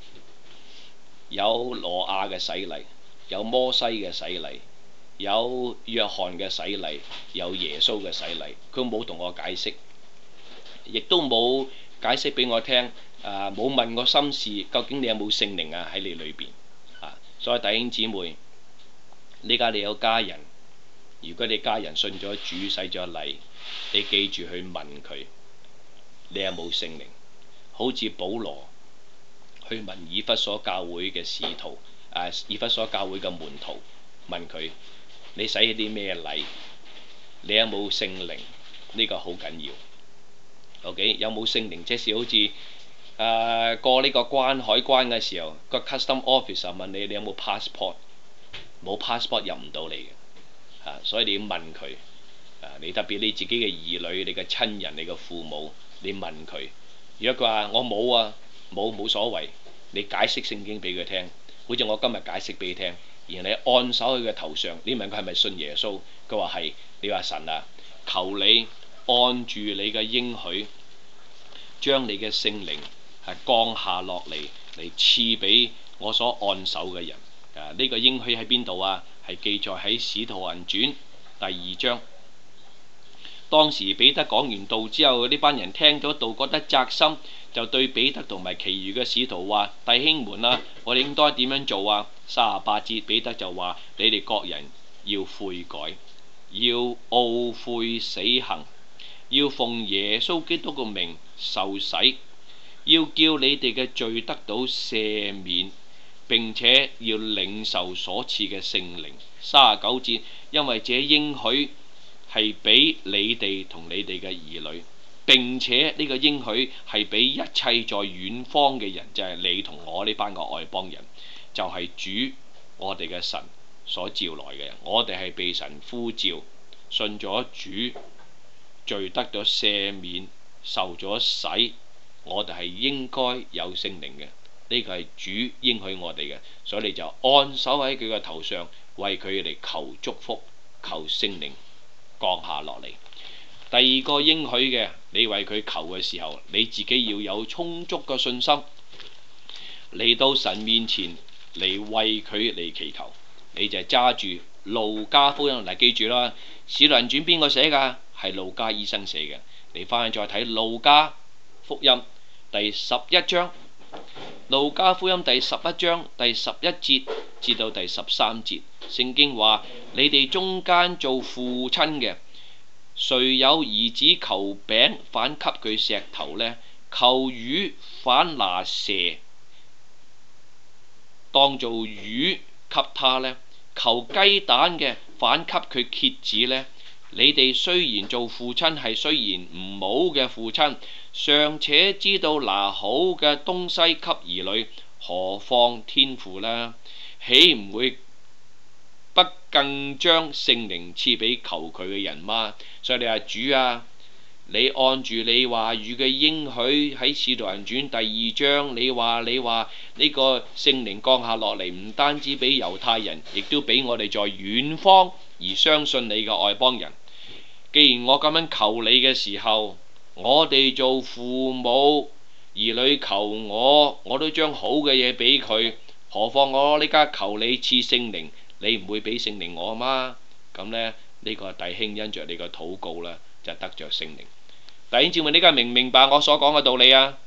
有挪亞嘅洗禮，有摩西嘅洗禮，有約翰嘅洗禮，有耶穌嘅洗禮。佢冇同我解釋，亦都冇解釋俾我聽。冇問我心事，究竟你有冇聖靈啊喺你裏邊？所以弟兄姊妹，呢家你有家人，如果你家人信咗主、洗咗禮，你記住去問佢，你有冇聖靈？好似保羅去問以弗所教會嘅使徒，以弗所教會嘅門徒，問佢：你洗啲咩禮？你有冇聖靈？呢個好緊要。OK， 有冇聖靈？即係好似過呢個海關嘅時候，個 custom officer 問你有冇 passport？ 冇 passport 入唔到嚟嘅。所以你要問佢。你特別你自己嘅兒女、你嘅親人、你嘅父母，你問佢。如果佢話我冇啊，冇所謂，你解釋聖經俾佢聽，好似我今日解釋俾你聽。然後你按手喺佢頭上，你問佢係咪信耶穌？佢話係。你話神啊，求你按住你嘅應許，將你嘅聖靈係降下落嚟賜俾我所按手嘅人。呢個應許喺邊度啊？係記載喺《使徒行傳》第2章。當時彼得講完道之後，呢班人聽咗道覺得扎心，就對彼得同埋其餘嘅使徒話：弟兄們啊，我哋應該點樣做啊？38節彼得就話：你哋各人要悔改，要懊悔死行，要奉耶穌基督嘅名受洗，要叫你哋嘅罪得到赦免，並且要領受所賜嘅聖靈。39節，因為這應許係俾你哋同你哋嘅兒女，並且呢個應許係俾一切在遠方嘅人，就係你同我呢班個外邦人，就係主我哋嘅神所召來嘅人。我哋係被神呼召，信咗主，罪得咗赦免，受咗洗，我哋係應該有聖靈嘅。呢個係主應許我哋嘅，所以你就按手喺佢嘅頭上，為佢哋求祝福，求聖靈降下落嚟。第二個應許嘅，你為佢求嘅時候，你自己要有充足嘅信心，嚟到神面前嚟為佢嚟祈求。你就揸住路加福音，嗱，記住啦，使徒行傳邊個寫噶？係路加醫生寫嘅。你翻去再睇路加福音第11章，路加福音第11章第11節至到第13節，聖經話：你哋中間做父親嘅， 誰有兒子求餅，反給佢石頭呢？求魚，反拿蛇當做魚給他呢？求雞蛋嘅，反給佢蠍子呢？你哋雖然做父親係雖然唔好嘅父親，尚且知道拿好嘅東西給兒女，何況天父呢？豈唔會不更將聖靈賜俾求佢嘅人嗎？所以你話主啊，你按住你話語嘅應許喺使徒行傳第2章，你話呢個聖靈降下落嚟，唔單止俾猶太人，亦都俾我哋在遠方而相信你嘅外邦人。既然我咁樣求你嘅時候，我哋做父母兒女求我都將好嘅嘢俾佢，何況我呢家求你賜聖靈，你唔會俾聖靈我嗎？咁呢個弟兄因着你個禱告呢，就得着聖靈。弟兄姊妹，呢家明唔明白我所講嘅道理啊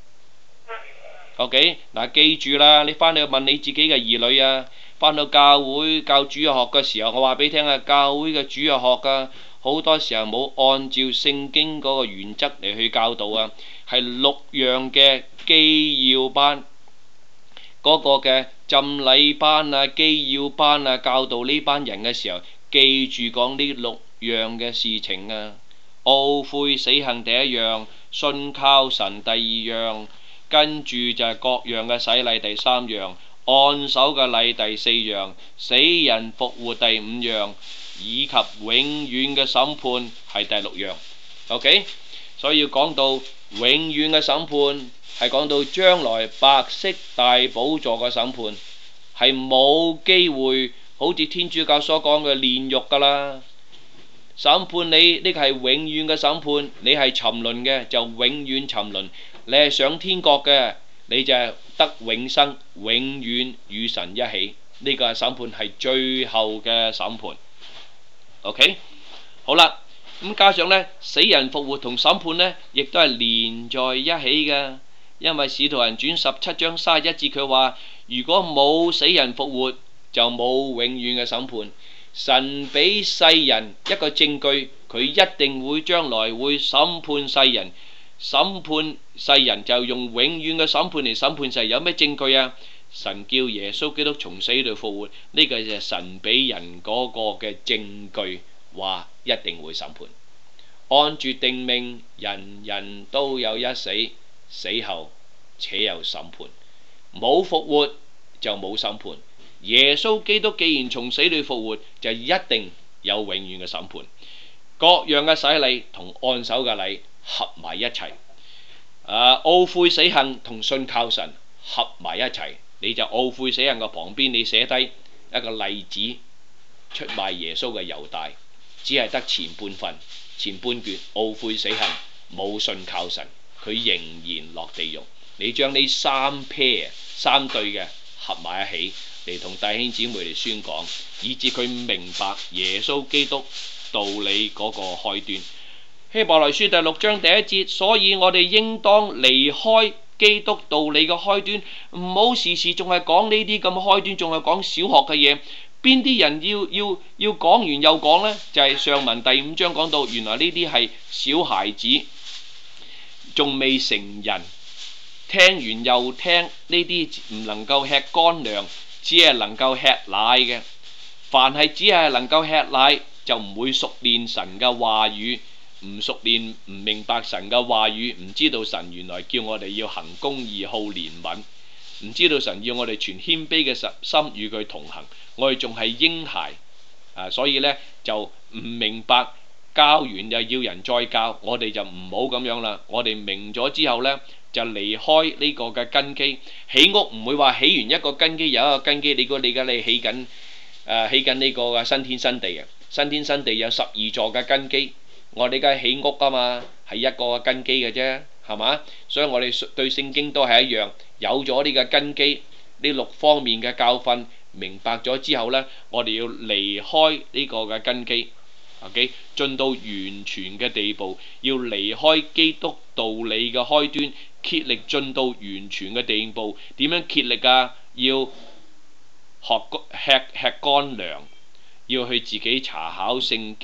？OK， 嗱，記住啦，你翻去問你自己嘅兒女啊，翻到教會教主日學嘅時候，我話俾你聽啊，教會嘅主日學啊，好多時候冇按照聖經嗰個原則嚟去教導啊，係6樣嘅基要班，嗰個嘅浸禮班啊、基要班啊，教導呢班人嘅時候，記住講呢6樣嘅事情啊。懊悔死行第1樣，信靠神第2樣，跟住就係各樣嘅洗禮第3樣，按手嘅禮第4樣，死人復活第5樣，以及永遠嘅審判係第6樣。OK， 所以要講到永遠嘅審判，係講到將來白色大寶座嘅審判，係冇機會好似天主教所講嘅煉獄噶啦。審判你呢個係永遠嘅審判，你係沉淪嘅就永遠沉淪，你係上天國嘅你就係得永生，永遠與神一起。呢個審判係最後嘅審判。OK， 好啦，咁加上呢，死人復活同審判呢，亦都係連在一起嘅。因為使徒行傳17章31節佢話，如果冇死人復活，就冇永遠嘅審判。神俾世人一個證據，佢一定會將來會審判世人，審判世人就用永遠嘅審判嚟審判世人。有咩證據啊？神叫耶穌基督從死裏復活，呢個就係神俾人嗰個嘅證據，話一定會審判。按住定命，人人都有一死，死後且有審判。冇復活就冇審判。耶穌基督既然從死裏復活，就一定有永遠嘅審判。各樣嘅洗禮同按手嘅禮合埋一齊，懊悔死行同信靠神合埋一齊。你就懊悔死行嘅旁邊，你寫低一個例子，出賣耶穌嘅猶大，只係得前半份、前半段懊悔死行，冇信靠神，佢仍然落地獄。你將呢3對嘅合埋一起，嚟同弟兄姊妹嚟宣講，以致佢明白耶穌基督道理嗰個開端。希伯來書第6章第1節，所以我哋應當離開基督道理嘅開端，唔好時時仲係講呢啲咁嘅開端，仲係講小學嘅嘢。邊啲人要講完又講呢？就係上文第5章講到，原來呢啲係小孩子，仲未成人，聽完又聽，呢啲唔能夠吃乾糧，只係能夠吃奶嘅。凡係只係能夠吃奶，就唔會熟練神嘅話語，唔熟練唔明白神嘅話語，唔知道神原來叫我哋要行公義、好憐憫，唔知道神要我哋存謙卑嘅心與佢同行。我哋仲係嬰孩所以呢，就唔明白，教完又要人再教，我哋就唔好咁樣啦。我哋明咗之後呢，就離開呢個嘅根基。起屋唔會話起完一個根基有一個根基，你起緊呢個嘅新天新地嘅，新天新地有12座嘅根基，我哋梗係起屋啊嘛，係一個根基嘅啫，係嘛？所以我哋對聖經都係一樣，有咗呢個根基，呢6方面嘅教訓明白咗之後呢，我哋要離開呢個嘅根基，OK， 進到完全嘅地步，要離開基督道理嘅開端，竭力進到完全嘅地步。點樣竭力啊？要吃乾糧，要去自己查考聖經，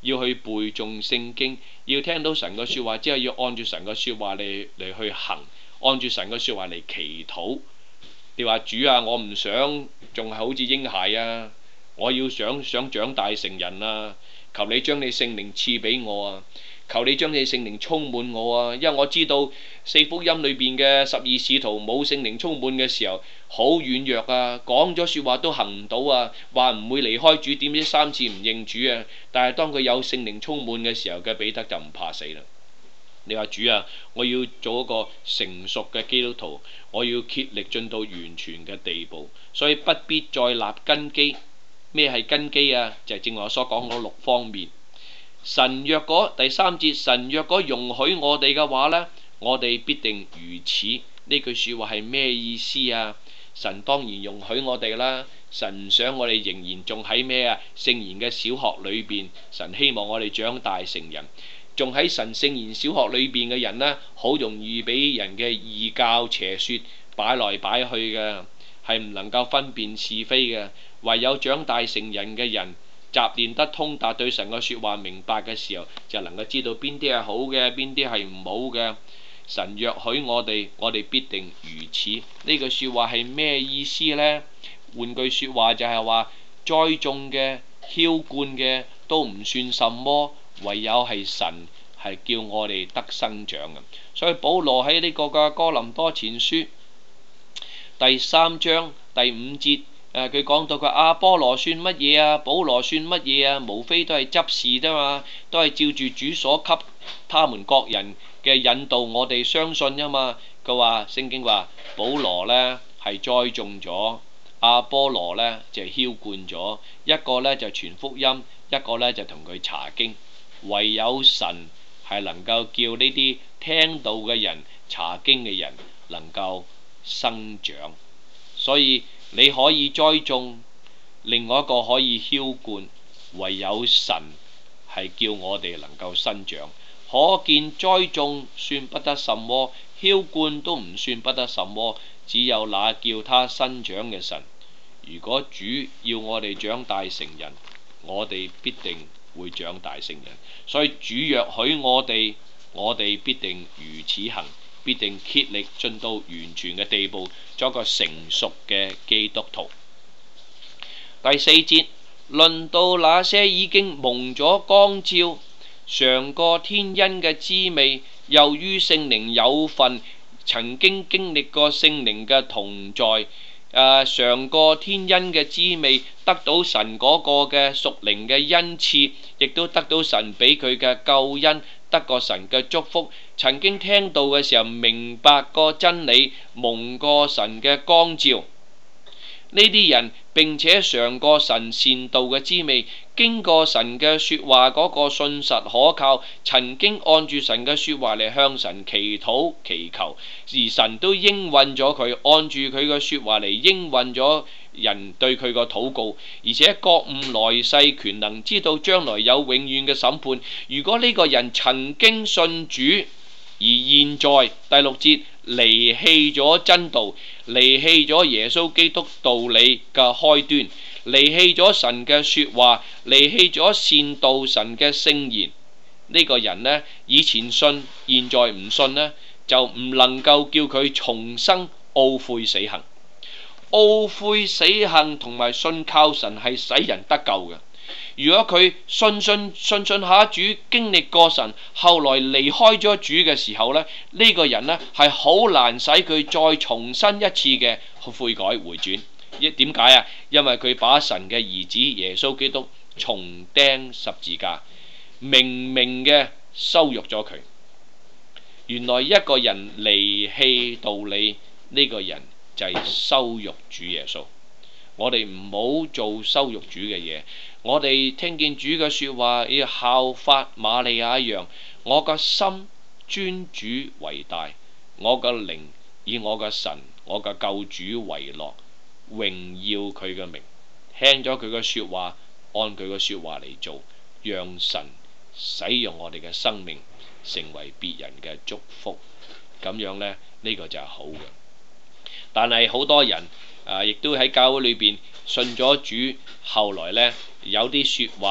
要去背誦聖經，要聽到神嘅説話之後，要按住神嘅説話嚟去行，按住神嘅説話嚟祈禱。你話主啊，我唔想仲係好似嬰孩啊，我要想長大成人啊，求你將你聖靈賜俾我啊，求你將你聖靈充滿我啊，因為我知道四福音裏邊嘅12使徒冇聖靈充滿嘅時候好軟弱啊，講咗説話都行唔到啊，話唔會離開主，點知3次唔認主啊。但係當佢有聖靈充滿嘅時候嘅彼得就唔怕死啦。你話主啊，我要做一個成熟嘅基督徒，我要竭力進到完全嘅地步，所以不必再立根基。咩係根基啊？就係正如我所講嗰6方面。神若果第3節，神若果容許我哋嘅話呢，我哋必定如此。呢句説話係咩意思啊？神當然容許我哋啦。神想我哋仍然仲喺咩啊？聖言嘅小學裏邊，神希望我哋長大成人。仲喺神聖言小學裏邊嘅人呢，好容易俾人嘅異教邪説擺來擺去嘅，係唔能夠分辨是非嘅。唯有長大成人嘅人，習練得通達，對神嘅説話明白嘅時候，就能夠知道邊啲係好嘅，邊啲係唔好嘅。神若許我哋，我哋必定如此。呢句説話係咩意思呢？換句説話就係話，栽種嘅、澆灌嘅都唔算什麼，唯有係神係叫我哋得生長嘅。所以保羅喺呢個嘅哥林多前書第3章第5節，佢講到佢阿波羅算乜嘢啊？保羅算乜嘢啊？無非都係執事啫嘛，都係照住主所給他們各人嘅引導，我哋相信啊嘛。佢話聖經話保羅呢係栽種咗，阿波羅呢就澆灌咗，一個呢就傳福音，一個呢就同佢查經。唯有神係能夠叫呢啲聽道嘅人、查經嘅人能夠生長。所以你可以栽種，另外一個可以澆灌，唯有神係叫我哋能夠生長。可見栽種算不得什麼，澆灌都唔算不得什麼，只有那叫他生長嘅神。如果主要我哋長大成人，我哋必定會長大成人。所以主若許我哋，我哋必定如此行，必定竭力進到完全嘅地步，做一個成熟嘅基督徒。第4節，論到那些已經蒙咗光照，嘗過天恩嘅滋味，又於聖靈有份，曾經經歷過聖靈嘅同在，嘗過天恩嘅滋味，得到神嗰個嘅屬靈嘅恩賜，亦都得到神俾佢嘅救恩，得過神嘅祝福。曾經聽到嘅時候明白過真理，蒙過神嘅光照。呢啲人並且嘗過神善道嘅滋味，經過神嘅説話嗰個信實可靠，曾經按住神嘅説話嚟向神祈禱祈求，而神都應允咗佢，按住佢嘅説話嚟應允咗人對佢個禱告，而且覺悟來世權能，知道將來有永遠嘅審判。如果呢個人曾經信主，而現在第6節離棄咗真道，離棄咗耶穌基督道理嘅開端，離棄咗神嘅說話，離棄咗善道神嘅聖言，呢個人呢，以前信現在唔信呢，就唔能夠叫佢重生懊悔死行。懊悔死行同埋信靠神係使人得救嘅。如果佢信下主，經歷過神，後來離開咗主嘅時候呢，呢個人呢係好難使佢再重新一次嘅悔改回轉。點解啊？因為佢把神嘅兒子耶穌基督重釘十字架，明明嘅羞辱咗佢。原來一個人離棄道理，呢個人就係羞辱主耶穌。我哋唔好做羞辱主嘅嘢。我哋聽見主嘅說話，要效法瑪利亞一樣，我個心尊主為大，我個靈以我個神，我個救主為樂，榮耀佢嘅名。聽咗佢嘅說話，按佢嘅說話嚟做，讓神使用我哋嘅生命成為別人嘅祝福。咁樣呢，呢個就係好嘅。但係好多人亦都喺教會裏邊信咗主，後來呢，有啲說話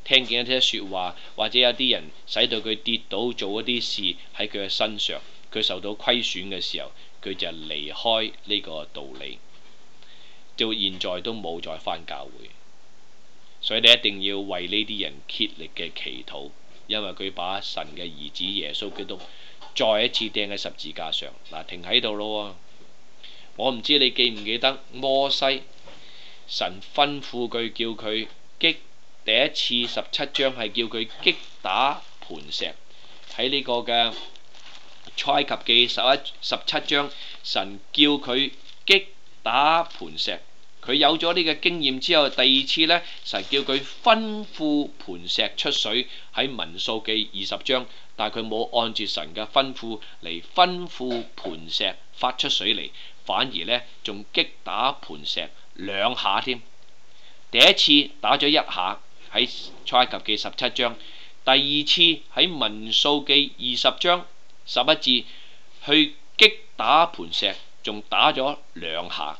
聽見一啲説話，或者有啲人使到佢跌倒，做一啲事喺佢嘅身上，佢受到虧損嘅時候，佢就離開呢個道理，到現在都冇再返教會。所以你一定要為呢啲人竭力嘅祈禱，因為佢把神嘅兒子耶穌基督再一次釘喺十字架上。嗱，停喺度咯。我唔知你記唔記得摩西，神吩咐佢叫佢擊，第一次17章係叫佢擊打磐石。喺呢個嘅賽及記17章，神叫佢擊打磐石。佢有咗呢個經驗之後，第二次呢，神叫佢吩咐磐石出水，喺民數記20章，但係佢冇按住神嘅吩咐嚟吩咐磐石發出水嚟，反而呢仲擊打磐石2下添。第一次打咗1下喺賽及記17章，第二次喺民數記20章11節去擊打磐石，仲打咗2下。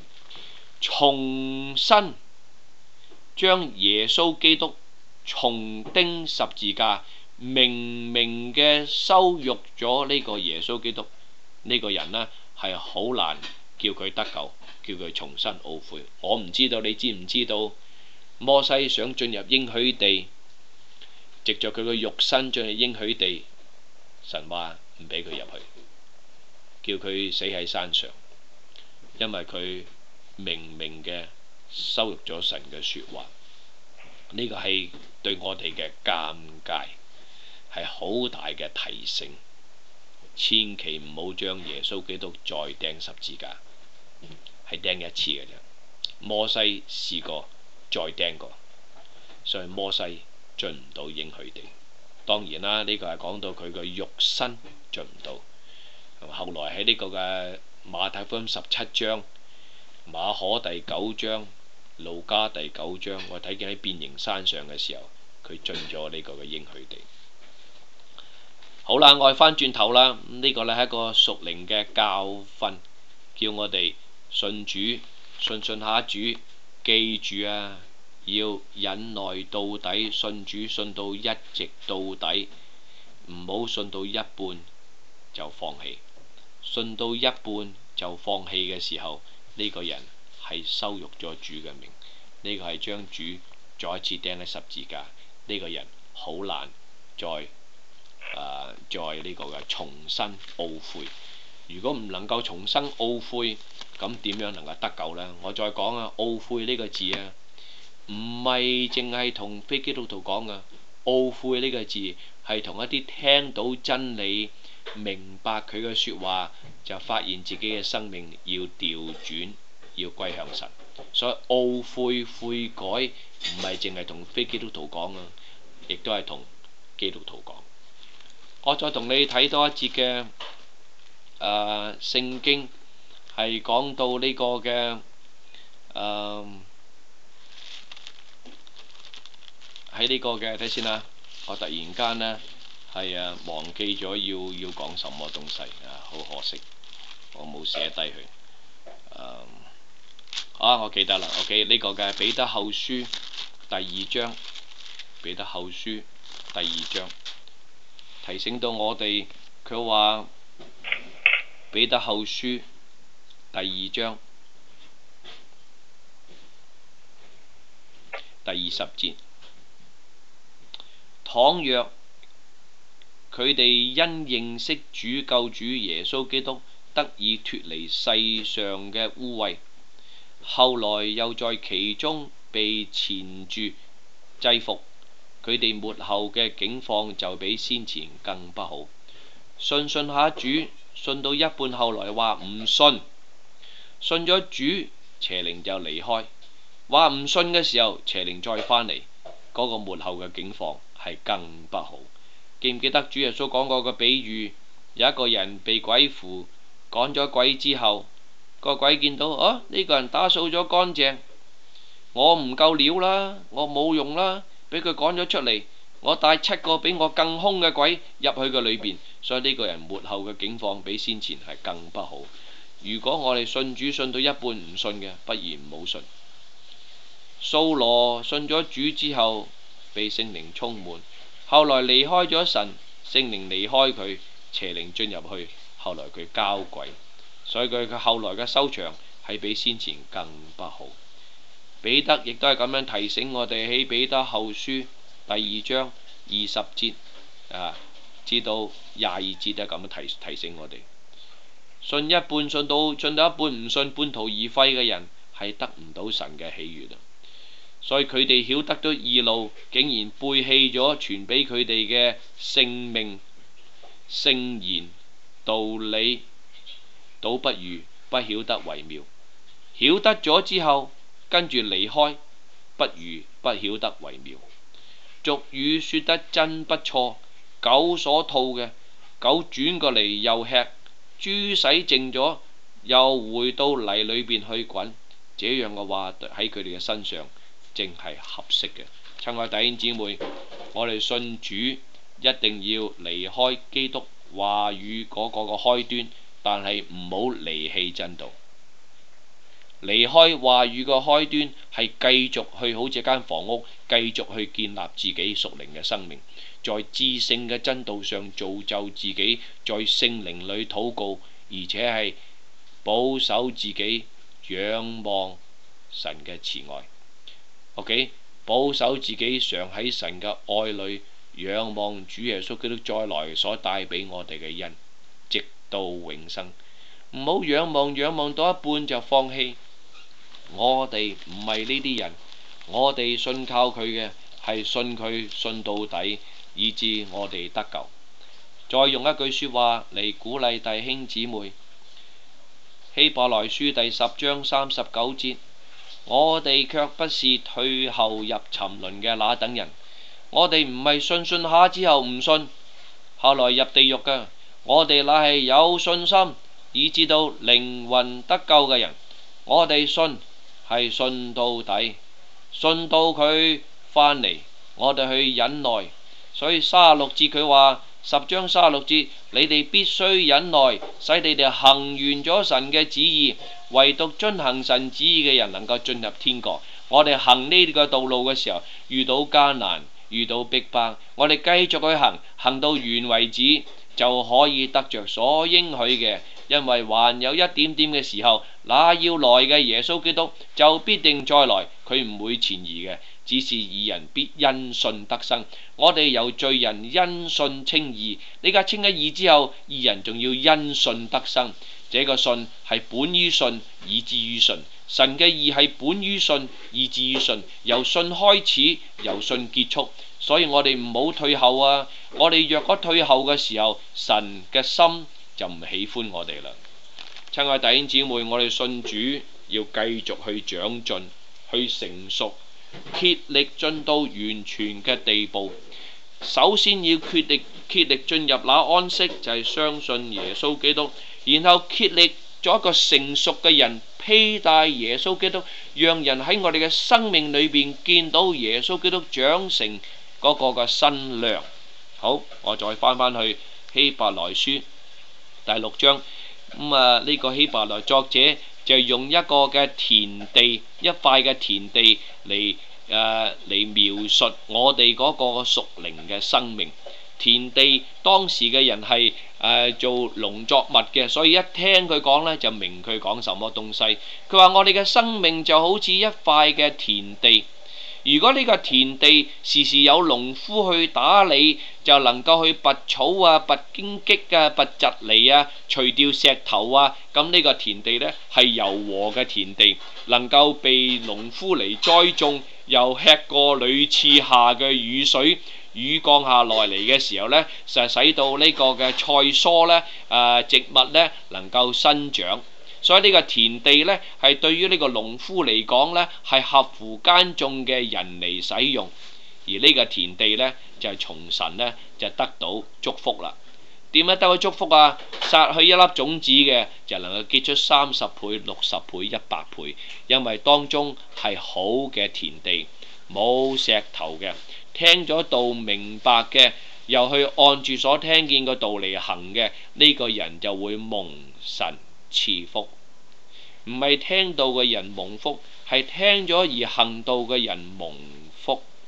重新將耶穌基督重釘十字架，明明嘅羞辱咗呢個耶穌基督，呢個人呢係好難叫佢得救，叫佢重新懊悔。我唔知道你知唔知道，摩西想進入應許地，藉着佢嘅肉身進入應許地，神話唔俾佢入去，叫佢死喺山上，因為佢明明嘅羞辱咗神嘅說話。呢個係對我哋嘅尷尬，係好大嘅提醒。千祈唔好將耶穌基督再釘十字架，係釘一次嘅啫。摩西試過再釘過，所以摩西進唔到應許地。當然啦，呢個係講到佢嘅肉身進唔到。後來喺呢個嘅馬太福音17章、馬可第9章、路加第9章，我睇見喺變形山上嘅時候，佢進咗呢個嘅應許地。好啦，我哋翻轉頭啦，呢個呢係一個屬靈嘅教訓，叫我哋信主，信下主，記住啊，要忍耐到底，信主信到一直到底，唔好信到一半就放棄。信到一半就放棄嘅時候，呢個人係羞辱咗主嘅名，呢個係將主再一次釘喺十字架，呢個人好難再呢個嘅重新懊悔。如果唔能夠重新懊悔，咁點樣能夠得救呢？我再講啊，懊悔呢個字啊，唔係淨係同非基督徒講噶，懊悔呢個字係同一啲聽到真理、明白佢嘅說話，就發現自己嘅生命要調轉，要歸向神。所以懊悔悔改唔係淨係同非基督徒講啊，亦都係同基督徒講。我再同你睇多一節嘅聖經，係講到呢個嘅喺呢個嘅睇先啦。我突然間呢係忘記咗要講什麼東西啊，好可惜，我冇寫低佢。我記得啦。OK， 呢個嘅彼得後書第2章，彼得後書第2章提醒到我哋，佢話彼得後書第2章第20節，倘若佢哋因認識主救主耶穌基督，得以脫離世上嘅污穢，後來又在其中被纏住制服，佢哋末後嘅境況就比先前更不好。信下主，信到一半，後來話唔信，信咗主，邪靈就離開。話唔信嘅時候，邪靈再返嚟，嗰個末後嘅境況係更不好。記唔記得主耶穌講過個比喻？有一個人被鬼附，趕咗鬼之後，個鬼見到呢個人打掃咗乾淨，我唔夠料啦，我冇用啦，俾佢趕咗出嚟，我帶7個比我更兇嘅鬼入去個裏邊，所以呢個人末後嘅境況比先前係更不好。如果我哋信主信到一半唔信嘅，不如唔好信。掃羅信咗主之後， 被聖靈充滿。後來離開咗神，聖靈離開佢，邪靈進入去，後來佢交鬼，所以佢後來嘅收場係比先前更不好。彼得亦都係咁樣提醒我哋，喺彼得後書第2章20節至到22節都係咁樣提醒我哋。信一半信到一半唔信，半途而廢嘅人係得唔到神嘅喜悅啊！所以佢哋曉得咗義路，竟然背棄咗傳俾佢哋嘅聖命、聖言、道理，倒不如不曉得為妙。曉得咗之後，跟住離開，不如不曉得為妙。俗語說得真不錯，狗所吐嘅，狗轉過嚟又吃；豬洗淨咗，又回到泥裏邊去滾。這樣嘅話喺佢哋嘅身上正係合適嘅。親愛弟兄姊妹，我哋信主一定要離開基督話語嗰個嘅開端，但係唔好離棄真道。離開話語嘅開端係繼續去好似間房屋，繼續去建立自己屬靈嘅生命，在至聖嘅真道上造就自己，在聖靈裏禱告，而且係保守自己，仰望神嘅慈愛。OK， 保守自己常喺神嘅愛裏，仰望主耶穌基督再來所帶俾我哋嘅恩，直到永生。唔好仰望到一半就放棄。我哋唔係呢啲人，我哋信靠佢嘅係信佢信到底，以致我哋得救。再用一句說話嚟鼓勵弟兄姊妹，希伯來書第10章39節，我哋卻不是退後入沉淪嘅那等人。我哋唔係信下之後唔信，後來入地獄嘅。我哋乃係有信心，以致到靈魂得救嘅人。我哋信係信到底，信到佢返嚟，我哋去忍耐。所以36節佢話10章36節，你哋必須忍耐，使你哋行完咗神嘅旨意。唯獨遵行神旨意嘅人能夠進入天國。我哋行呢個道路嘅時候，遇到艱難，遇到逼迫，我哋繼續去行到完為止，就可以得着所應許嘅。因為還有一點點嘅時候，那要來嘅耶穌基督就必定再來，佢唔會遲疑嘅。只是義人必因信得生。我哋由罪人因信稱義，呢家稱咗義之後，義人仲要因信得生。這個信係本於信，以至於信。神嘅義係本於信，以至於信，由信開始，由信結束。所以我哋唔好退後啊！我哋若果退後嘅時候，神嘅心就唔喜歡我哋啦。親愛弟兄姊妹，我哋信主要繼續去長進，去成熟，竭力進到完全嘅地步。首先要竭力進入那安息，就係相信耶穌基督，然後竭力做一個成熟嘅人，披戴耶穌基督，讓人喺我哋嘅生命裏邊見到耶穌基督長成嗰個嘅身量。好，我再翻去希伯來書第6章。呢個希伯來作者就用一個嘅田地，一塊嘅田地嚟描述我哋嗰個屬靈嘅生命。田地當時嘅人係做農作物嘅，所以一聽佢講呢，就明佢講什麼東西。佢話我哋嘅生命就好似一塊嘅田地，如果呢個田地時時有農夫去打理，就能夠去拔草啊、拔荊棘啊、拔蒺藜啊、除掉石頭啊，咁呢個田地呢係柔和嘅田地，能夠被農夫嚟栽種，又吃過屢次下嘅雨水，雨降下來嚟嘅時候呢，就使到呢個嘅菜蔬呢、植物呢能夠生長。所以呢個田地呢，係對於呢個農夫嚟講呢，係合乎耕種嘅人嚟使用。而呢個田地呢，就係從神呢就得到祝福啦。點樣得到祝福啊？撒去一粒種子嘅，就能夠結出30倍、60倍、100倍，因為當中係好嘅田地，冇石頭嘅，聽咗道明白嘅，又去按住所聽見嘅道嚟行嘅，呢個人就會蒙神賜福。唔係聽到嘅人蒙福，係聽咗而行道嘅人蒙福。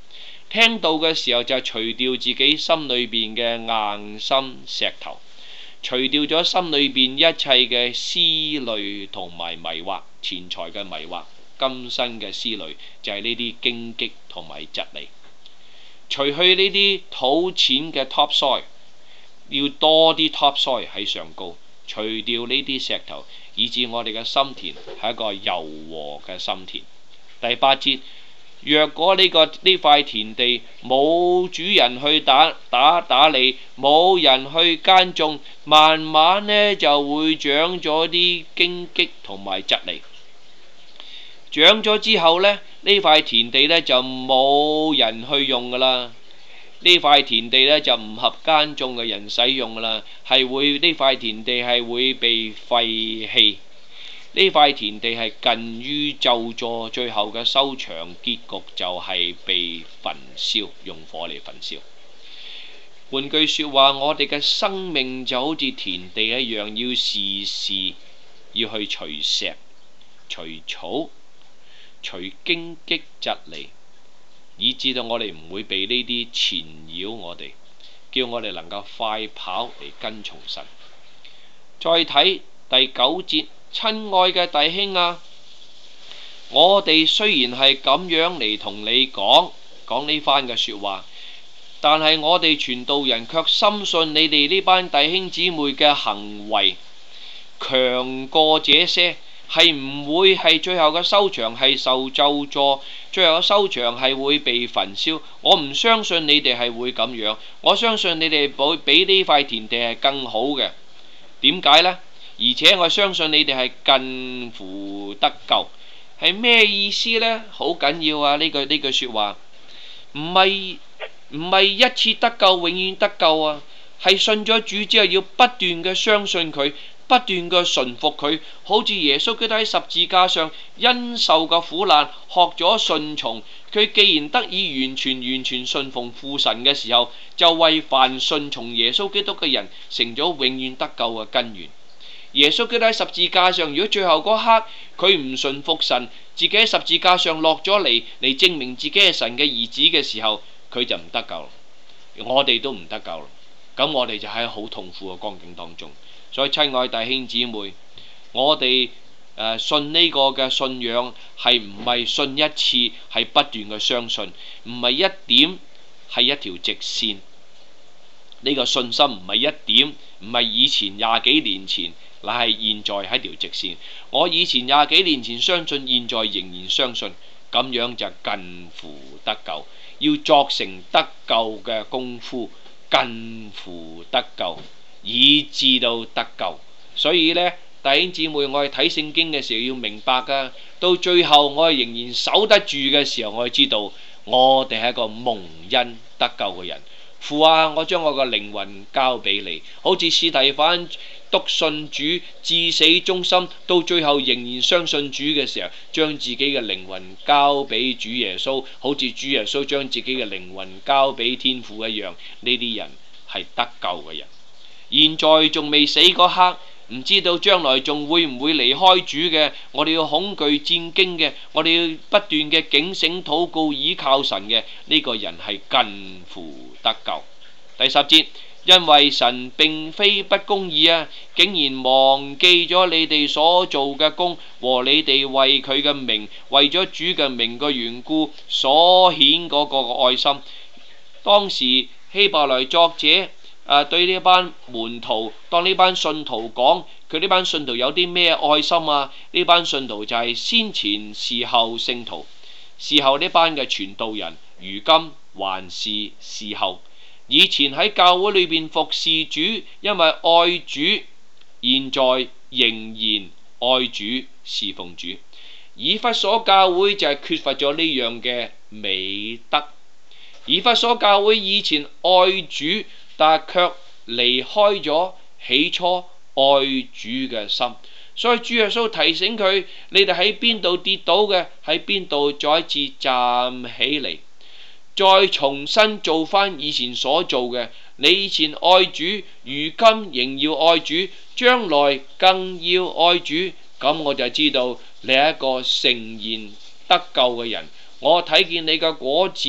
聽到嘅時候就除掉自己心裏邊嘅硬心石頭，除掉咗心裏邊一切嘅思慮同埋迷惑，錢財嘅迷惑，今生嘅思慮就係呢啲荊棘同埋蒺藜，除去呢啲土淺嘅 topsoil， 要多啲 topsoil 喺上高，除掉呢啲石頭，以致我哋嘅心田係一個柔和嘅心田。第8節，若果呢塊田地冇主人去打理，冇人去耕種，慢慢呢就會長咗啲荊棘同埋蒺藜。長咗之後呢，呢塊田地呢就冇人去用噶啦，呢塊田地呢就唔合耕種嘅人使用噶啦，呢塊田地係會被廢棄。呢塊田地係近於咒詛，最後嘅收場結局就係被焚燒，用火嚟焚燒。換句說話，我哋嘅生命就好似田地一樣，要時時要去除石、除草、除荊棘蒺藜，以致到我哋唔會被呢啲纏繞我哋，叫我哋能夠快跑嚟跟從神。再睇第9節。親愛嘅弟兄啊，我哋雖然係咁樣嚟同你講呢番嘅說話，但係我哋傳道人卻深信你哋呢班弟兄姊妹嘅行為強過這些，係唔會係最後嘅收場係受咒詛，最後嘅收場係會被焚燒。我唔相信你哋係會咁樣，我相信你哋比呢塊田地係更好嘅。點解呢？而且我相信你哋係近乎得救，係咩意思呢？好緊要啊！呢句說話唔係一次得救永遠得救啊，係信咗主之後要不斷嘅相信佢，不斷嘅順服佢，好似耶穌基督喺十字架上因受嘅苦難學咗順從，佢既然得以完全順奉父神嘅時候，就為凡順從耶穌基督嘅人成咗永遠得救嘅根源。耶穌基督喺十字架上，如果最後嗰刻佢唔順服神，自己喺十字架上落咗嚟證明自己係神嘅兒子嘅時候，佢就唔得救，我哋都唔得救，咁我哋就喺好痛苦嘅光景當中。所以親愛弟兄姊妹，我哋信呢個嘅信仰係唔係信一次，係不斷嘅相信，唔係一點，係一條直線。呢個信心唔係一點，唔係以前20幾年前，乃係現在係條直線。我以前20幾年前相信，現在仍然相信，咁樣就近乎得救。要作成得救嘅功夫，近乎得救，以致到得救。所以呢，弟兄姊妹，我哋睇聖經嘅時候要明白㗎，到最後我哋仍然守得住嘅時候，我哋知道我哋係一個蒙恩得救嘅人。父啊，我將我個靈魂交俾你，好似司提反篤信主至死忠心，到最後仍然相信主嘅時候，將自己嘅靈魂交俾主耶穌，好似主耶穌將自己嘅靈魂交俾天父一樣。呢啲人係得救嘅人，現在仲未死嗰刻，唔知道將來仲會唔會離開主嘅，我哋要恐懼戰驚嘅，我哋要不斷嘅警醒禱告倚靠神嘅，呢個人係近乎得救。第10節，因為神並非不公義啊，竟然忘記咗你哋所做嘅工和你哋為佢嘅名，為咗主嘅名嘅緣故所顯嗰個愛心。當時希伯來作者對呢班門徒，當呢班信徒講，佢呢班信徒有啲咩愛心啊？呢班信徒就係先前事後聖徒，事後呢班嘅傳道人，如今還是事後。以前喺教會裏邊服侍主，因為愛主，現在仍然愛主侍奉主。以弗所教會就係缺乏咗呢樣嘅美德。以弗所教會以前愛主，但係卻離開咗起初愛主嘅心，所以主耶穌提醒佢：你哋喺邊度跌倒嘅，喺邊度再一次站起嚟，再重新做翻以前所做嘅。你以前愛主，如今仍要愛主，將來更要愛主。咁我就知道你係一個誠然得救嘅人。我睇見你嘅果子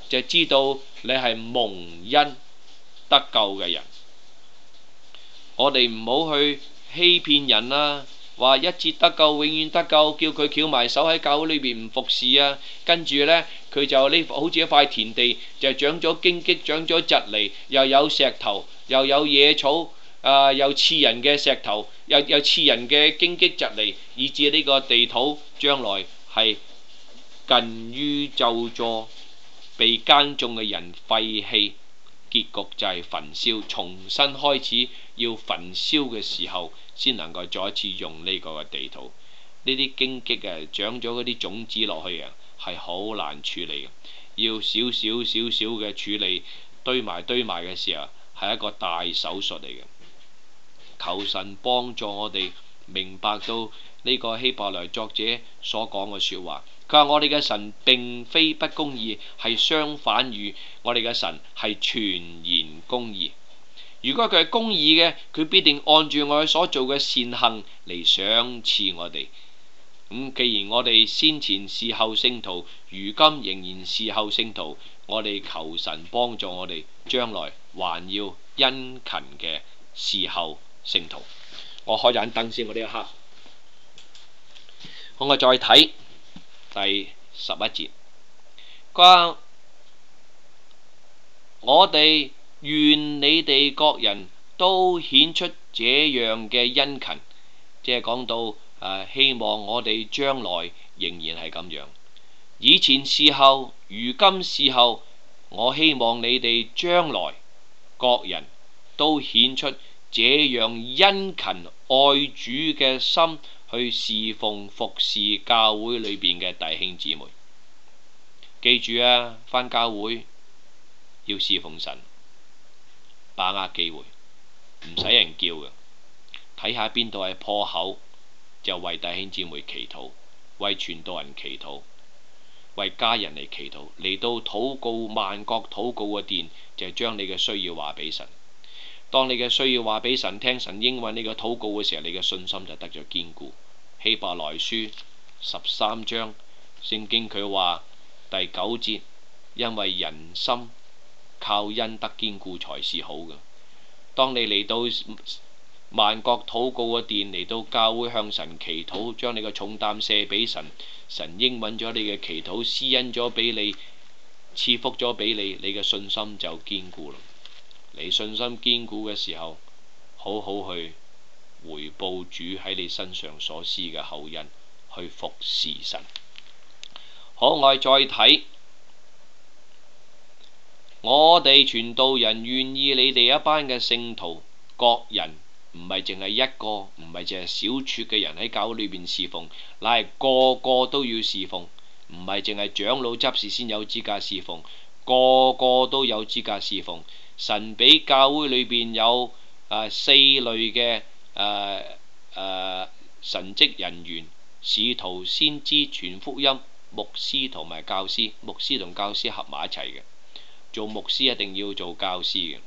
就知道你係蒙恩得救嘅人。我哋唔好去欺騙人啦，話一節得救永遠得救，叫佢翹埋手喺教會裏邊唔服侍啊。跟住呢，佢就呢好似一塊田地，就長咗荊棘，長咗蒺藜，又有石頭，又有野草，又刺人嘅石頭，又刺人嘅荊棘蒺藜，以致呢個地土將來係近於咒詛，被耕種嘅人廢棄，結局就係焚燒，重新開始要焚燒嘅時候，先能夠再一次用呢個嘅地土。呢啲荊棘啊，長咗嗰啲種子落去啊，係好難處理嘅，要少少嘅處理，堆埋嘅時候，係一個大手術嚟嘅。求神幫助我哋明白到呢個希伯來作者所講嘅説話。佢話我哋嘅神並非不公義，係相反於我哋嘅神係全然公義。如果佢係公義嘅，佢必定按住我哋所做嘅善行嚟賞賜我哋。既然我哋先前是後聖徒，如今仍然是後聖徒，我哋求神幫助我哋，將來還要殷勤嘅侍候聖徒。我開盞燈先，我呢一刻，我再睇第11節，佢話我哋願你哋各人都顯出這樣嘅殷勤，即係講到希望我哋將來仍然係咁樣。以前侍候，如今侍候，我希望你哋將來各人都顯出這樣殷勤愛主嘅心，去侍奉服侍教會裏邊嘅弟兄姊妹。記住啊，返教會要侍奉神，把握機會，唔使人叫嘅，睇下邊度係破口，就為弟兄姊妹祈禱，為傳道人祈禱，為家人嚟祈禱，嚟到禱告萬國禱告嘅殿，就係將你嘅需要話俾神。當你嘅需要話俾神聽，神應允你嘅禱告嘅時候，你嘅信心就得咗堅固。希伯來書13章聖經佢話第9節，因為人心靠恩德堅固才是好嘅。當你嚟到萬國禱告嘅殿，嚟到教會向神祈禱，將你嘅重擔卸俾神，神應允咗你嘅祈禱，施恩咗俾你，賜福咗俾你，你嘅信心就堅固啦。你信心堅固嘅時候，好好去回報主喺你身上所施嘅厚恩，去服侍神。好，我哋再睇，我哋傳道人願意你哋一班嘅聖徒，各人唔係淨係一個，唔係淨係小撮嘅人喺教會裏邊侍奉，乃係個個都要侍奉，唔係淨係長老執事先有資格侍奉，個個都有資格侍奉。神俾教會裏邊有4類嘅神職人員：使徒、先知、傳福音、牧師同埋教師。牧師同教師合埋一齊嘅，做牧師一定要做教師嘅。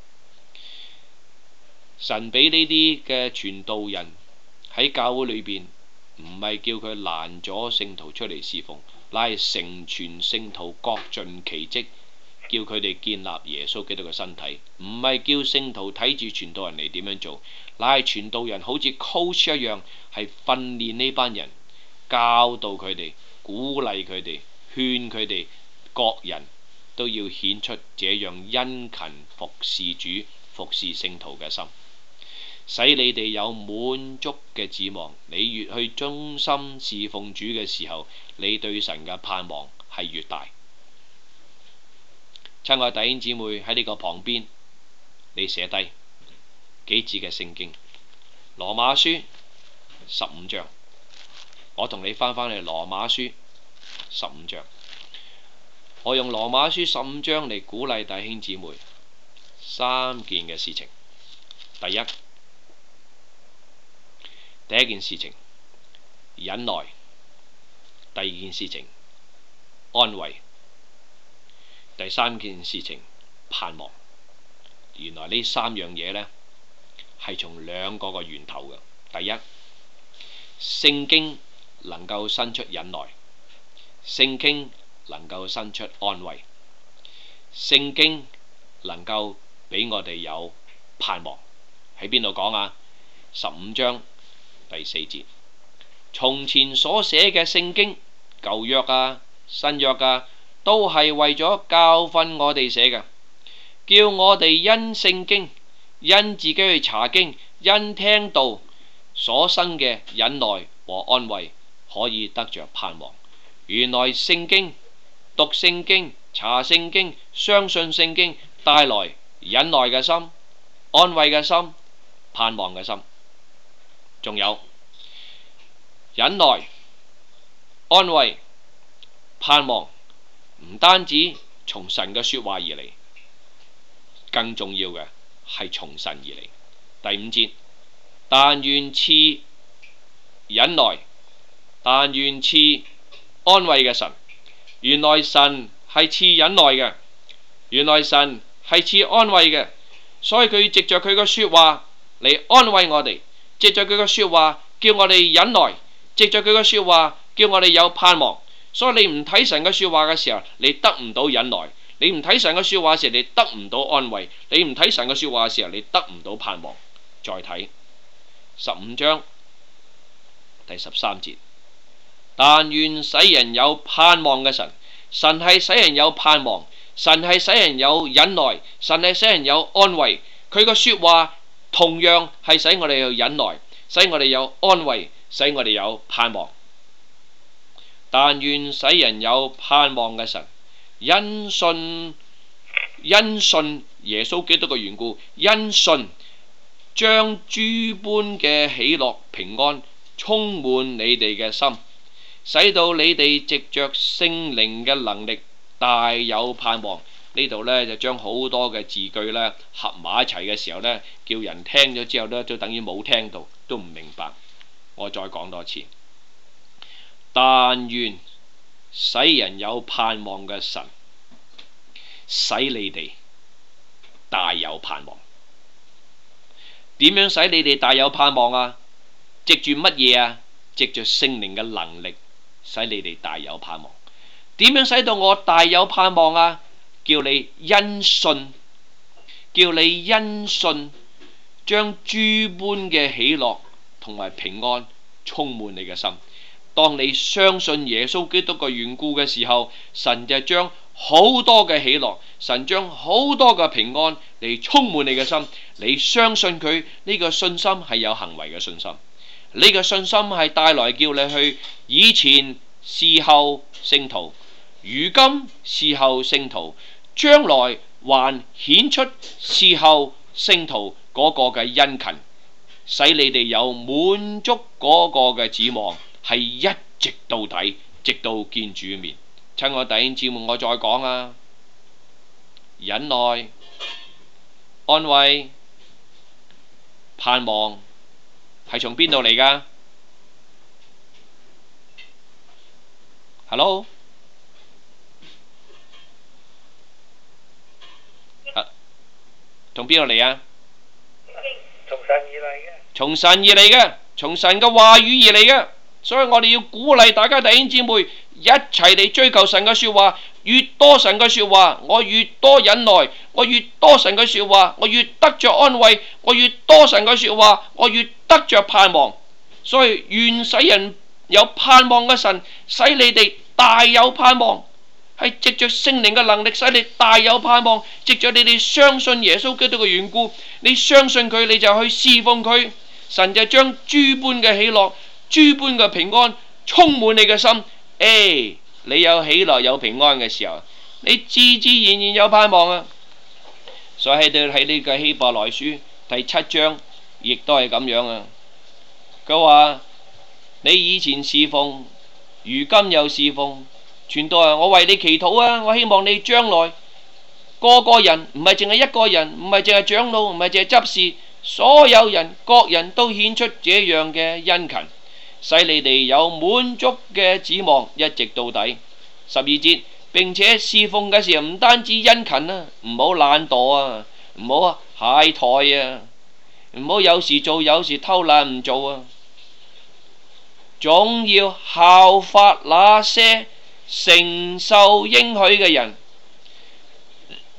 神俾呢啲嘅傳道人喺教會裏邊，唔係叫佢攔咗聖徒出嚟侍奉，乃係成全聖徒，各盡其職，叫佢哋建立耶穌基督嘅身體。唔係叫聖徒睇住傳道人嚟點樣做，乃係傳道人好似 coach 一樣，係訓練呢班人，教導佢哋，鼓勵佢哋，勸佢哋，各人都要顯出這樣殷勤服侍主、服侍聖徒嘅心，使你哋有滿足嘅指望。你越去忠心侍奉主嘅時候，你對神嘅盼望係越大。親愛弟兄姊妹，喺呢個旁邊，你寫低幾字嘅聖經，羅馬書15章。我同你翻去羅馬書15章。我用羅馬書15章嚟鼓勵弟兄姊妹3件嘅事情。第一件事情忍耐，第二件事情安慰，第三件事情盼望。原來呢3樣嘢呢，係從2個源頭嘅。第一，聖經能夠生出忍耐，聖經能夠生出安慰。 聖經能夠俾我哋有盼望。喺邊度講啊？15章第4節，從前所寫嘅聖經，舊約啊、新約啊，都係為咗教訓我哋寫嘅，叫我哋因聖經、因自己去查經、因聽道所生嘅忍耐和安慰，可以得着盼望。原來聖經、讀聖經、查聖經、相信聖經，帶來忍耐嘅心、安慰嘅心、盼望嘅心。仲有忍耐、安慰、盼望，唔單止從神嘅說話而嚟，更重要嘅係從神而嚟。第5節，但願賜忍耐，但願賜安慰嘅神。原來神係賜忍耐嘅，原來神係賜安慰嘅，所以佢藉着佢嘅說話嚟安慰我哋，藉着佢嘅說話叫我哋忍耐，藉着佢嘅說話叫我哋有盼望。所以你唔睇神嘅說話嘅時候，你得唔到忍耐；你唔睇神嘅說話嘅時候，你得唔到安慰；你唔睇神嘅說話嘅時候，你得唔到盼望。再睇15章第13節，但願使人有盼望嘅神。神係使人有盼望，神係使人有忍耐，神係使人有安慰。佢個說話同樣係使我哋有忍耐，使我哋有安慰，使我哋有盼望。但願使人有盼望嘅神，因信耶穌基督嘅緣故，因信將諸般嘅喜樂平安充滿你哋嘅心，使到你哋藉着聖靈嘅能力大有盼望。呢度呢，就將好多嘅字句呢合埋一齊嘅時候呢，叫人聽咗之後呢，都等於冇聽到，都唔明白。我再講多次，但願使人有盼望嘅神，使你哋大有盼望。點樣使你哋大有盼望啊？藉住乜嘢啊？藉住聖靈嘅能力，使你哋大有盼望。點樣使到我大有盼望啊？叫你因信，叫你因信，將諸般嘅喜樂同埋平安充滿你嘅心。當你相信耶穌基督嘅緣故嘅時候，神就將好多嘅喜樂，神將好多嘅平安嚟充滿你嘅心。你相信佢，呢個信心係有行為嘅信心，呢個信心係帶來叫你去以前侍候聖徒，如今侍候聖徒，將來還顯出侍候聖徒嗰個嘅殷勤，使你哋有滿足嗰個嘅指望，係一直到底，直到見主面。親愛弟兄姊妹，我再講啊，忍耐、安慰、盼望係從邊度嚟㗎？Hello，從邊度嚟啊？ 從神而嚟嘅， 從神而嚟嘅，從神嘅話語而嚟嘅。所以我哋要鼓勵大家弟兄姊妹一齊嚟追求神嘅說話，越多神嘅說話，我越多忍耐；我越多神嘅說話，我越得着安慰；我越多神嘅說話，我越得着盼望。所以願使人有盼望嘅神，使你哋大有盼望，係藉着聖靈嘅能力使你大有盼望。藉着你哋相信耶穌基督嘅緣故，你相信佢，你就去侍奉佢，神就將諸般嘅喜樂、諸般嘅平安充滿你嘅心。你有喜樂有平安嘅時候，你自自然然有盼望啊。所以喺呢個希伯來書第7章亦都係咁樣啊。佢話你以前侍奉，如今又侍奉，傳道啊，我為你祈禱啊，我希望你將來個個人，唔係淨係一個人，唔係淨係長老，唔係淨係執事，所有人各人都顯出這樣嘅殷勤，使你哋有滿足嘅指望，一直到底。12節，並且侍奉嘅時候唔單止殷勤啊，唔好懶惰啊，唔好懈怠啊，唔好有時做有時偷懶唔做啊，總要效法那些承受應許嘅人。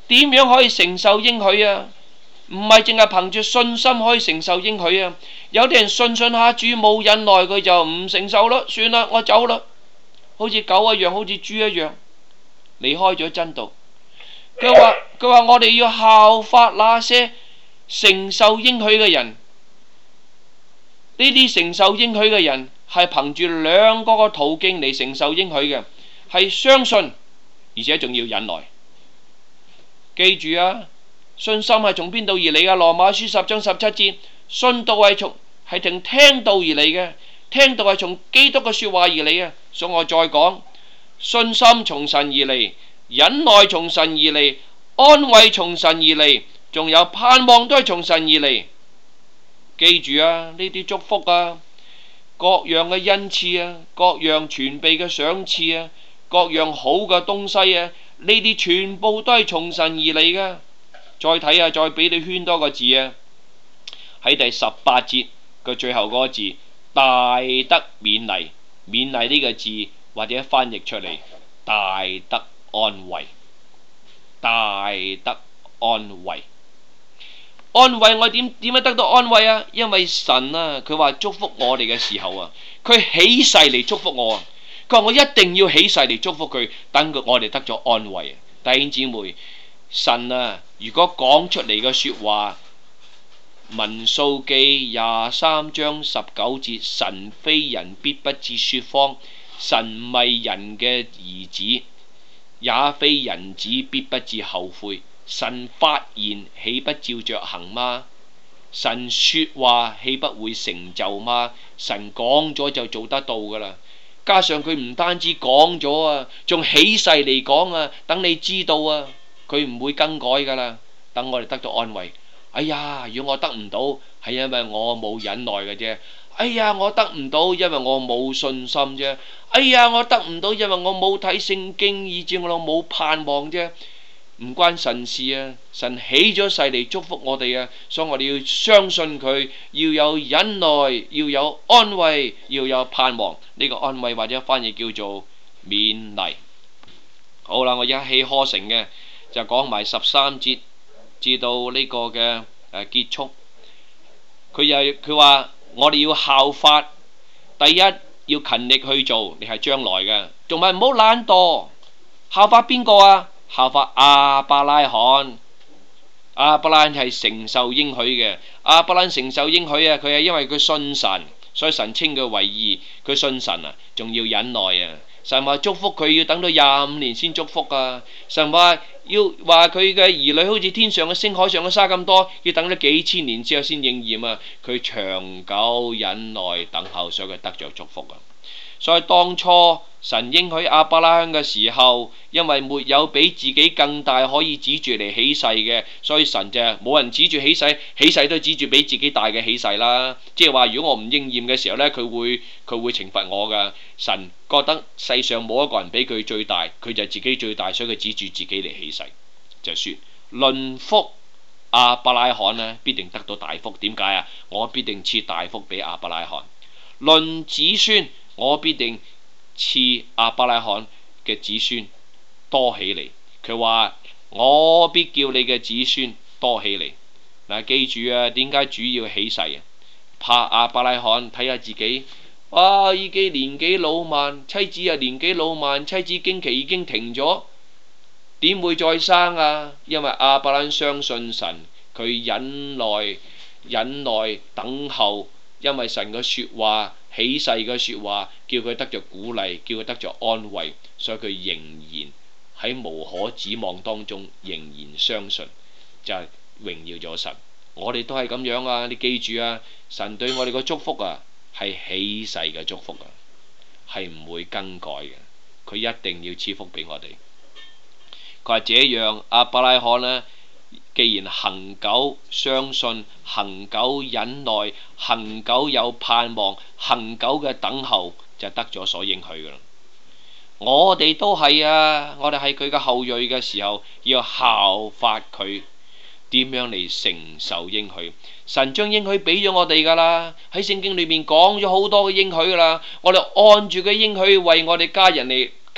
點樣可以承受應許啊？唔係淨係憑住信心可以承受應許啊！有啲人信下主冇忍耐，佢就唔承受咯，算啦，我走啦，好似狗一樣，好似豬一樣，離開咗真道。佢話我哋要效法那些承受應許嘅人。呢啲承受應許嘅人係憑住兩個途徑嚟承受應許嘅，係相信，而且仲要忍耐。記住啊！信心係從邊度而嚟啊？羅馬書10章17節，信道係從聽道而嚟嘅，聽道係從基督嘅說話而嚟嘅。所以我再講，信心從神而嚟，忍耐從神而嚟，安慰從神而嚟，仲有盼望都係從神而嚟。記住啊，呢啲祝福啊，各樣嘅恩賜啊，各樣全備嘅賞賜啊，各樣好嘅東西啊，呢啲全部都係從神而嚟嘅。再睇下，再俾你圈多個字啊！喺第18節嘅最後嗰個字，大得勉勵。勉勵呢個字或者翻譯出嚟，大得安慰，大得安慰。安慰我點樣得到安慰啊？因為神啊，佢話祝福我哋嘅時候啊，佢起誓嚟祝福我。佢話我一定要起誓嚟祝福佢，等我哋得咗安慰啊！弟兄姊妹，神啊，如果講出嚟嘅說話，民數記23章19節，神非人必不致說謊，神唔係人嘅兒子，也非人子必不致後悔。神發言豈不照着行嗎？神說話豈不會成就嗎？神講咗就做得到噶啦。加上佢唔單止講咗啊，仲起誓嚟講啊，等你知道啊，佢唔會更改噶啦。等我哋得到安慰。哎呀，如果我得唔到，係因為我冇忍耐嘅啫。哎呀，我得唔到，因為我冇信心啫。哎呀，我得唔到，因為我冇睇聖經，以致我冇盼望啫。唔關神事啊！神起咗誓嚟祝福我哋啊，所以我哋要相信佢，要有忍耐，要有安慰，要有盼望。呢個安慰或者翻譯叫做勉勵。好啦，我一氣呵成嘅就講埋13節至到呢個嘅結束。佢話我哋要效法，第一要勤力去做，你係將來嘅，仲係唔好懶惰。效法邊個啊？效法亞伯拉罕。亞伯拉罕係承受應許嘅。亞伯拉罕承受應許啊，佢係因為佢信神，所以神稱佢為義。佢信神啊，仲要忍耐啊。神話祝福佢要等到25年先祝福啊。神話佢嘅兒女好似天上嘅星、海上嘅沙咁多，要等咗幾千年之後先應驗啊。佢長久忍耐等候，所以佢得着祝福啊。所以當初神應許亞伯拉罕嘅時候，因為沒有比自己更大可以指住嚟起誓嘅，所以神就冇人指住起誓，起誓都指住比自己大嘅起誓啦。即係話如果我唔應驗嘅時候呢，佢會懲罰我噶。神覺得世上冇一個人比佢最大，佢就自己最大，所以佢指住自己嚟起誓，就說論福亞伯拉罕呢必定得到大福。點解啊？我必定賜大福俾亞伯拉罕。論子孫，我必定賜亞伯拉罕嘅子孫多起嚟。佢話我必叫你嘅子孫多起嚟。嗱，記住啊，點解主要起誓啊？怕亞伯拉罕睇下自己，哇，已經年紀老邁，妻子又年紀老邁，妻子經期已經停咗，點會再生啊？因為亞伯拉罕相信神，佢忍耐等候，因為神嘅說話，起誓嘅說話，叫佢得着鼓勵，叫佢得着安慰，所以佢仍然喺無可指望當中，仍然相信，就係榮耀咗神。我哋都係咁樣啊！你記住啊，神對我哋嘅祝福啊，係起誓嘅祝福啊，係唔會更改嘅。佢一定要賜福俾我哋。佢話這樣亞伯拉罕呢，既然恒久相信，恒久忍耐，恒久有盼望，恒久嘅等候，就得咗所應許噶啦。我哋都係啊，我哋係佢嘅後裔嘅時候，要效法佢，點樣嚟承受應許？神將應許俾咗我哋噶啦，喺聖經裏面講咗好多嘅應許噶啦，我哋按住嘅應許為我哋家人嚟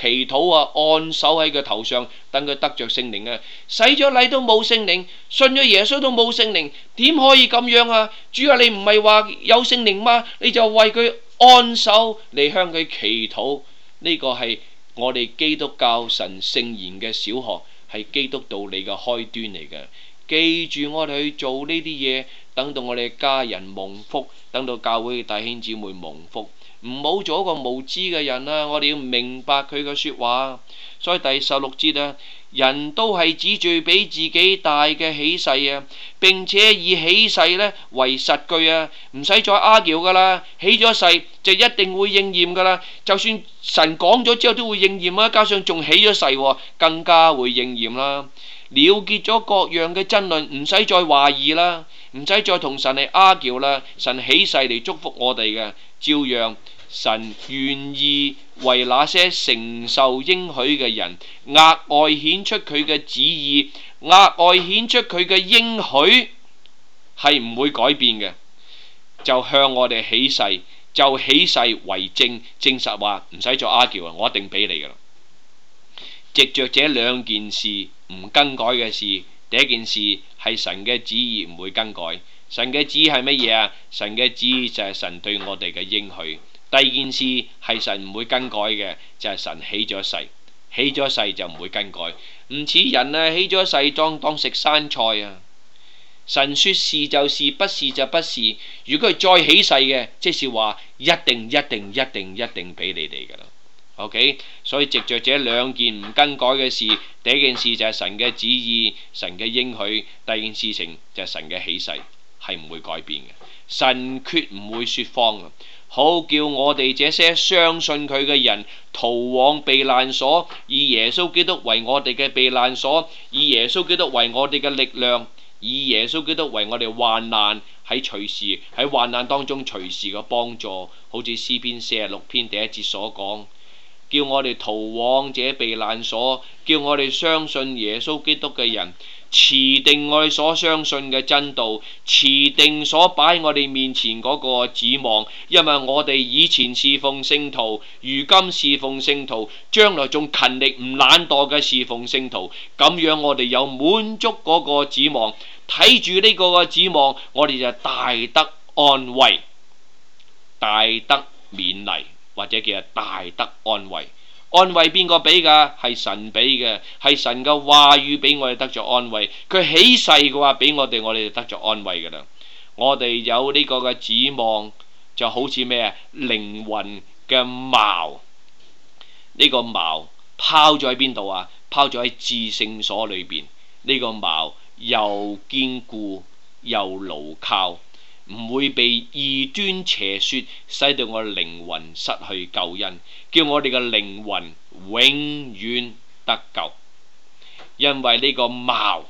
祈禱啊，按手喺佢頭上，等佢得着聖靈啊。洗咗禮都冇聖靈，信咗耶穌都冇聖靈，點可以咁樣啊？主啊，你唔係話有聖靈嗎？你就為佢按手嚟向佢祈禱。呢個係我哋基督教神聖言嘅小學，係基督道理嘅開端嚟嘅。記住我哋去做呢啲嘢，等到我哋家人蒙福，等到教會嘅弟兄姊妹蒙福。唔好做一個無知嘅人啊！我哋要明白佢嘅說話。所以第16節啊，人都係指住比自己大嘅起誓啊，並且以起誓呢為實據啊，唔使再argue噶啦。起咗誓就一定會應驗噶啦，就算神講咗之後都會應驗啊，加上仲起咗誓，更加會應驗啦。了結咗各樣嘅爭論，唔使再懷疑啦，唔使再同神嚟argue啦。神起誓嚟祝福我哋嘅，照樣神願意為那些承受應許嘅人額外顯出佢嘅旨意，額外顯出佢嘅應許係唔會改變嘅，就向我哋起誓，就起誓為證，證實話唔使再argue啊，我一定俾你噶啦。藉着這兩件事唔更改嘅事，第一件事係神嘅旨意唔會更改。神嘅旨意係乜嘢啊？神嘅旨意就係神對我哋嘅應許。第二件事係神唔會更改嘅，就係神起咗誓，起咗誓就唔會更改。唔似人啊，起咗誓當食生菜啊。神說是就是，不是就不是。如果佢再起誓嘅，即是話一定俾你哋噶啦。OK， 所以藉着這兩件唔更改嘅事，第一件事就係神嘅旨意，神嘅應許；第二件事情就係神嘅起誓，係唔會改變嘅。神決唔會說謊啊！好叫我哋這些相信佢嘅人逃往避難所，以耶穌基督為我哋嘅避難所，以耶穌基督為我哋嘅力量，以耶穌基督為我哋患難喺患難當中隨時嘅幫助。好似詩篇46篇第1節所講，叫我哋逃往這避難所，叫我哋相信耶穌基督嘅人持定我哋所相信嘅真道，持定所擺我哋面前嗰個指望。因為我哋以前侍奉聖徒，如今侍奉聖徒，將來仲勤力唔懶惰嘅侍奉聖徒，咁樣我哋有滿足嗰個指望。睇住呢個嘅指望，我哋就大得安慰，大得勉勵，或者叫大得安慰。安慰邊個俾噶？係神俾嘅，係神嘅話語俾我哋得咗安慰。佢起誓嘅話俾我哋就得咗安慰噶啦。我哋有呢個嘅指望，就好似咩啊？靈魂嘅錨，呢個錨拋咗喺邊度啊？拋咗喺至聖所裏邊。呢個錨又堅固又牢靠，唔會被異端邪說使到我靈魂失去救恩，叫我哋嘅靈魂永遠得救。因為呢個錨，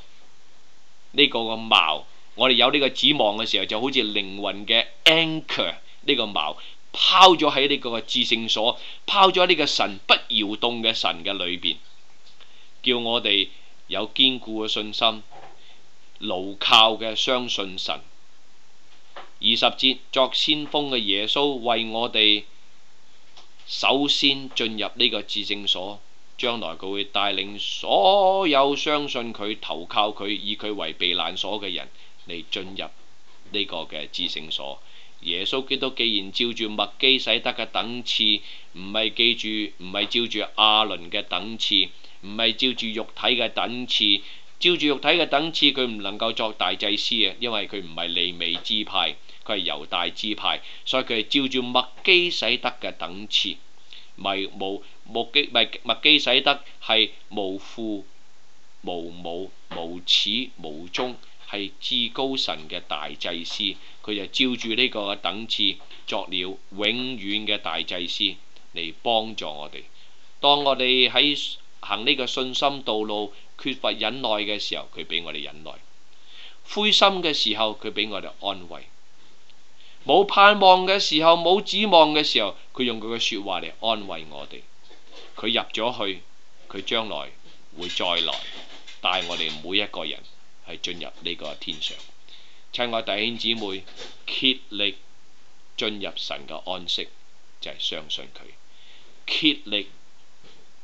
我哋有呢個指望嘅時候，就好似靈魂嘅 anchor， 呢個錨拋咗喺呢個至聖所，拋咗喺呢個神不搖動嘅神嘅裏邊，叫我哋有堅固嘅信心，牢靠嘅相信神。20節，作先鋒嘅耶穌為我哋首先進入呢個至聖所，將來佢會帶領所有相信佢、投靠佢、以佢為避難所嘅人嚟進入呢個嘅至聖所。耶穌基督既然照住麥基洗德嘅等次，唔係照住亞倫嘅等次，唔係照住肉體嘅等次。照住肉體嘅等次，佢唔能夠作大祭司啊，因為佢唔係利未支派，佢係猶大支派，所以佢係照住麥基洗德嘅等次。麥基洗德係無父無母無始無終，係至高神嘅大祭司，佢就照住呢個等次作了永遠嘅大祭司嚟幫助我哋。當我哋喺行呢個信心道路缺乏忍耐嘅時候，佢俾我哋忍耐；灰心嘅時候，佢俾我哋安慰；冇盼望嘅時候，冇指望嘅時候，佢用佢嘅說話嚟安慰我哋。佢入咗去，佢將來會再來帶我哋每一個人係進入呢個天上。親愛弟兄姊妹，竭力進入神嘅安息，就係相信佢，竭力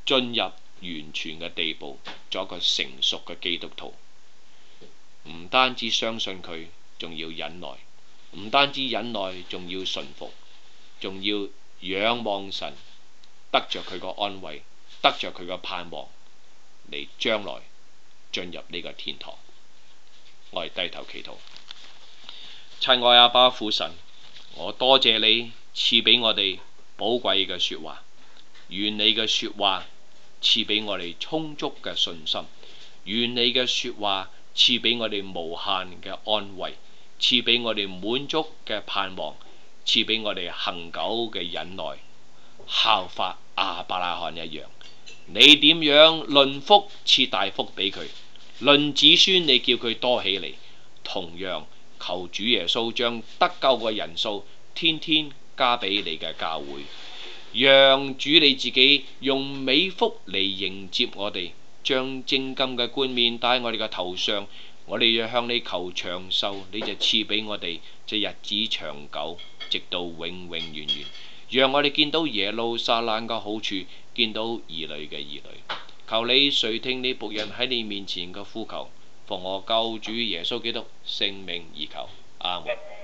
進入完全嘅地步，做一個成熟嘅基督徒。唔單止相信佢，仲要忍耐；唔單止忍耐，仲要順服，仲要仰望神，得着佢個安慰，得着佢個盼望，嚟將來進入呢個天堂。我係低頭祈禱。親愛阿爸父神，我多謝你賜俾我哋寶貴嘅說話，願你嘅說話賜俾我哋充足嘅信心，願你嘅說話賜俾我哋無限嘅安慰，賜俾我哋滿足嘅盼望，賜俾我哋恆久嘅忍耐，效法亞伯拉罕一樣。你點樣論福賜大福俾佢，論子孫你叫佢多起嚟，同樣求主耶穌將得救嘅人數天天加俾你嘅教會，讓主你自己用美福嚟迎接我哋，將精金嘅冠冕戴喺我哋嘅頭上，我哋要向你求長壽，你就賜俾我哋這日子長久，直到永永遠遠，讓我哋見到耶路撒冷嘅好處，見到兒女嘅兒女。求你垂聽你僕人喺你面前嘅呼求，奉我救主耶穌基督聖名而求，阿門。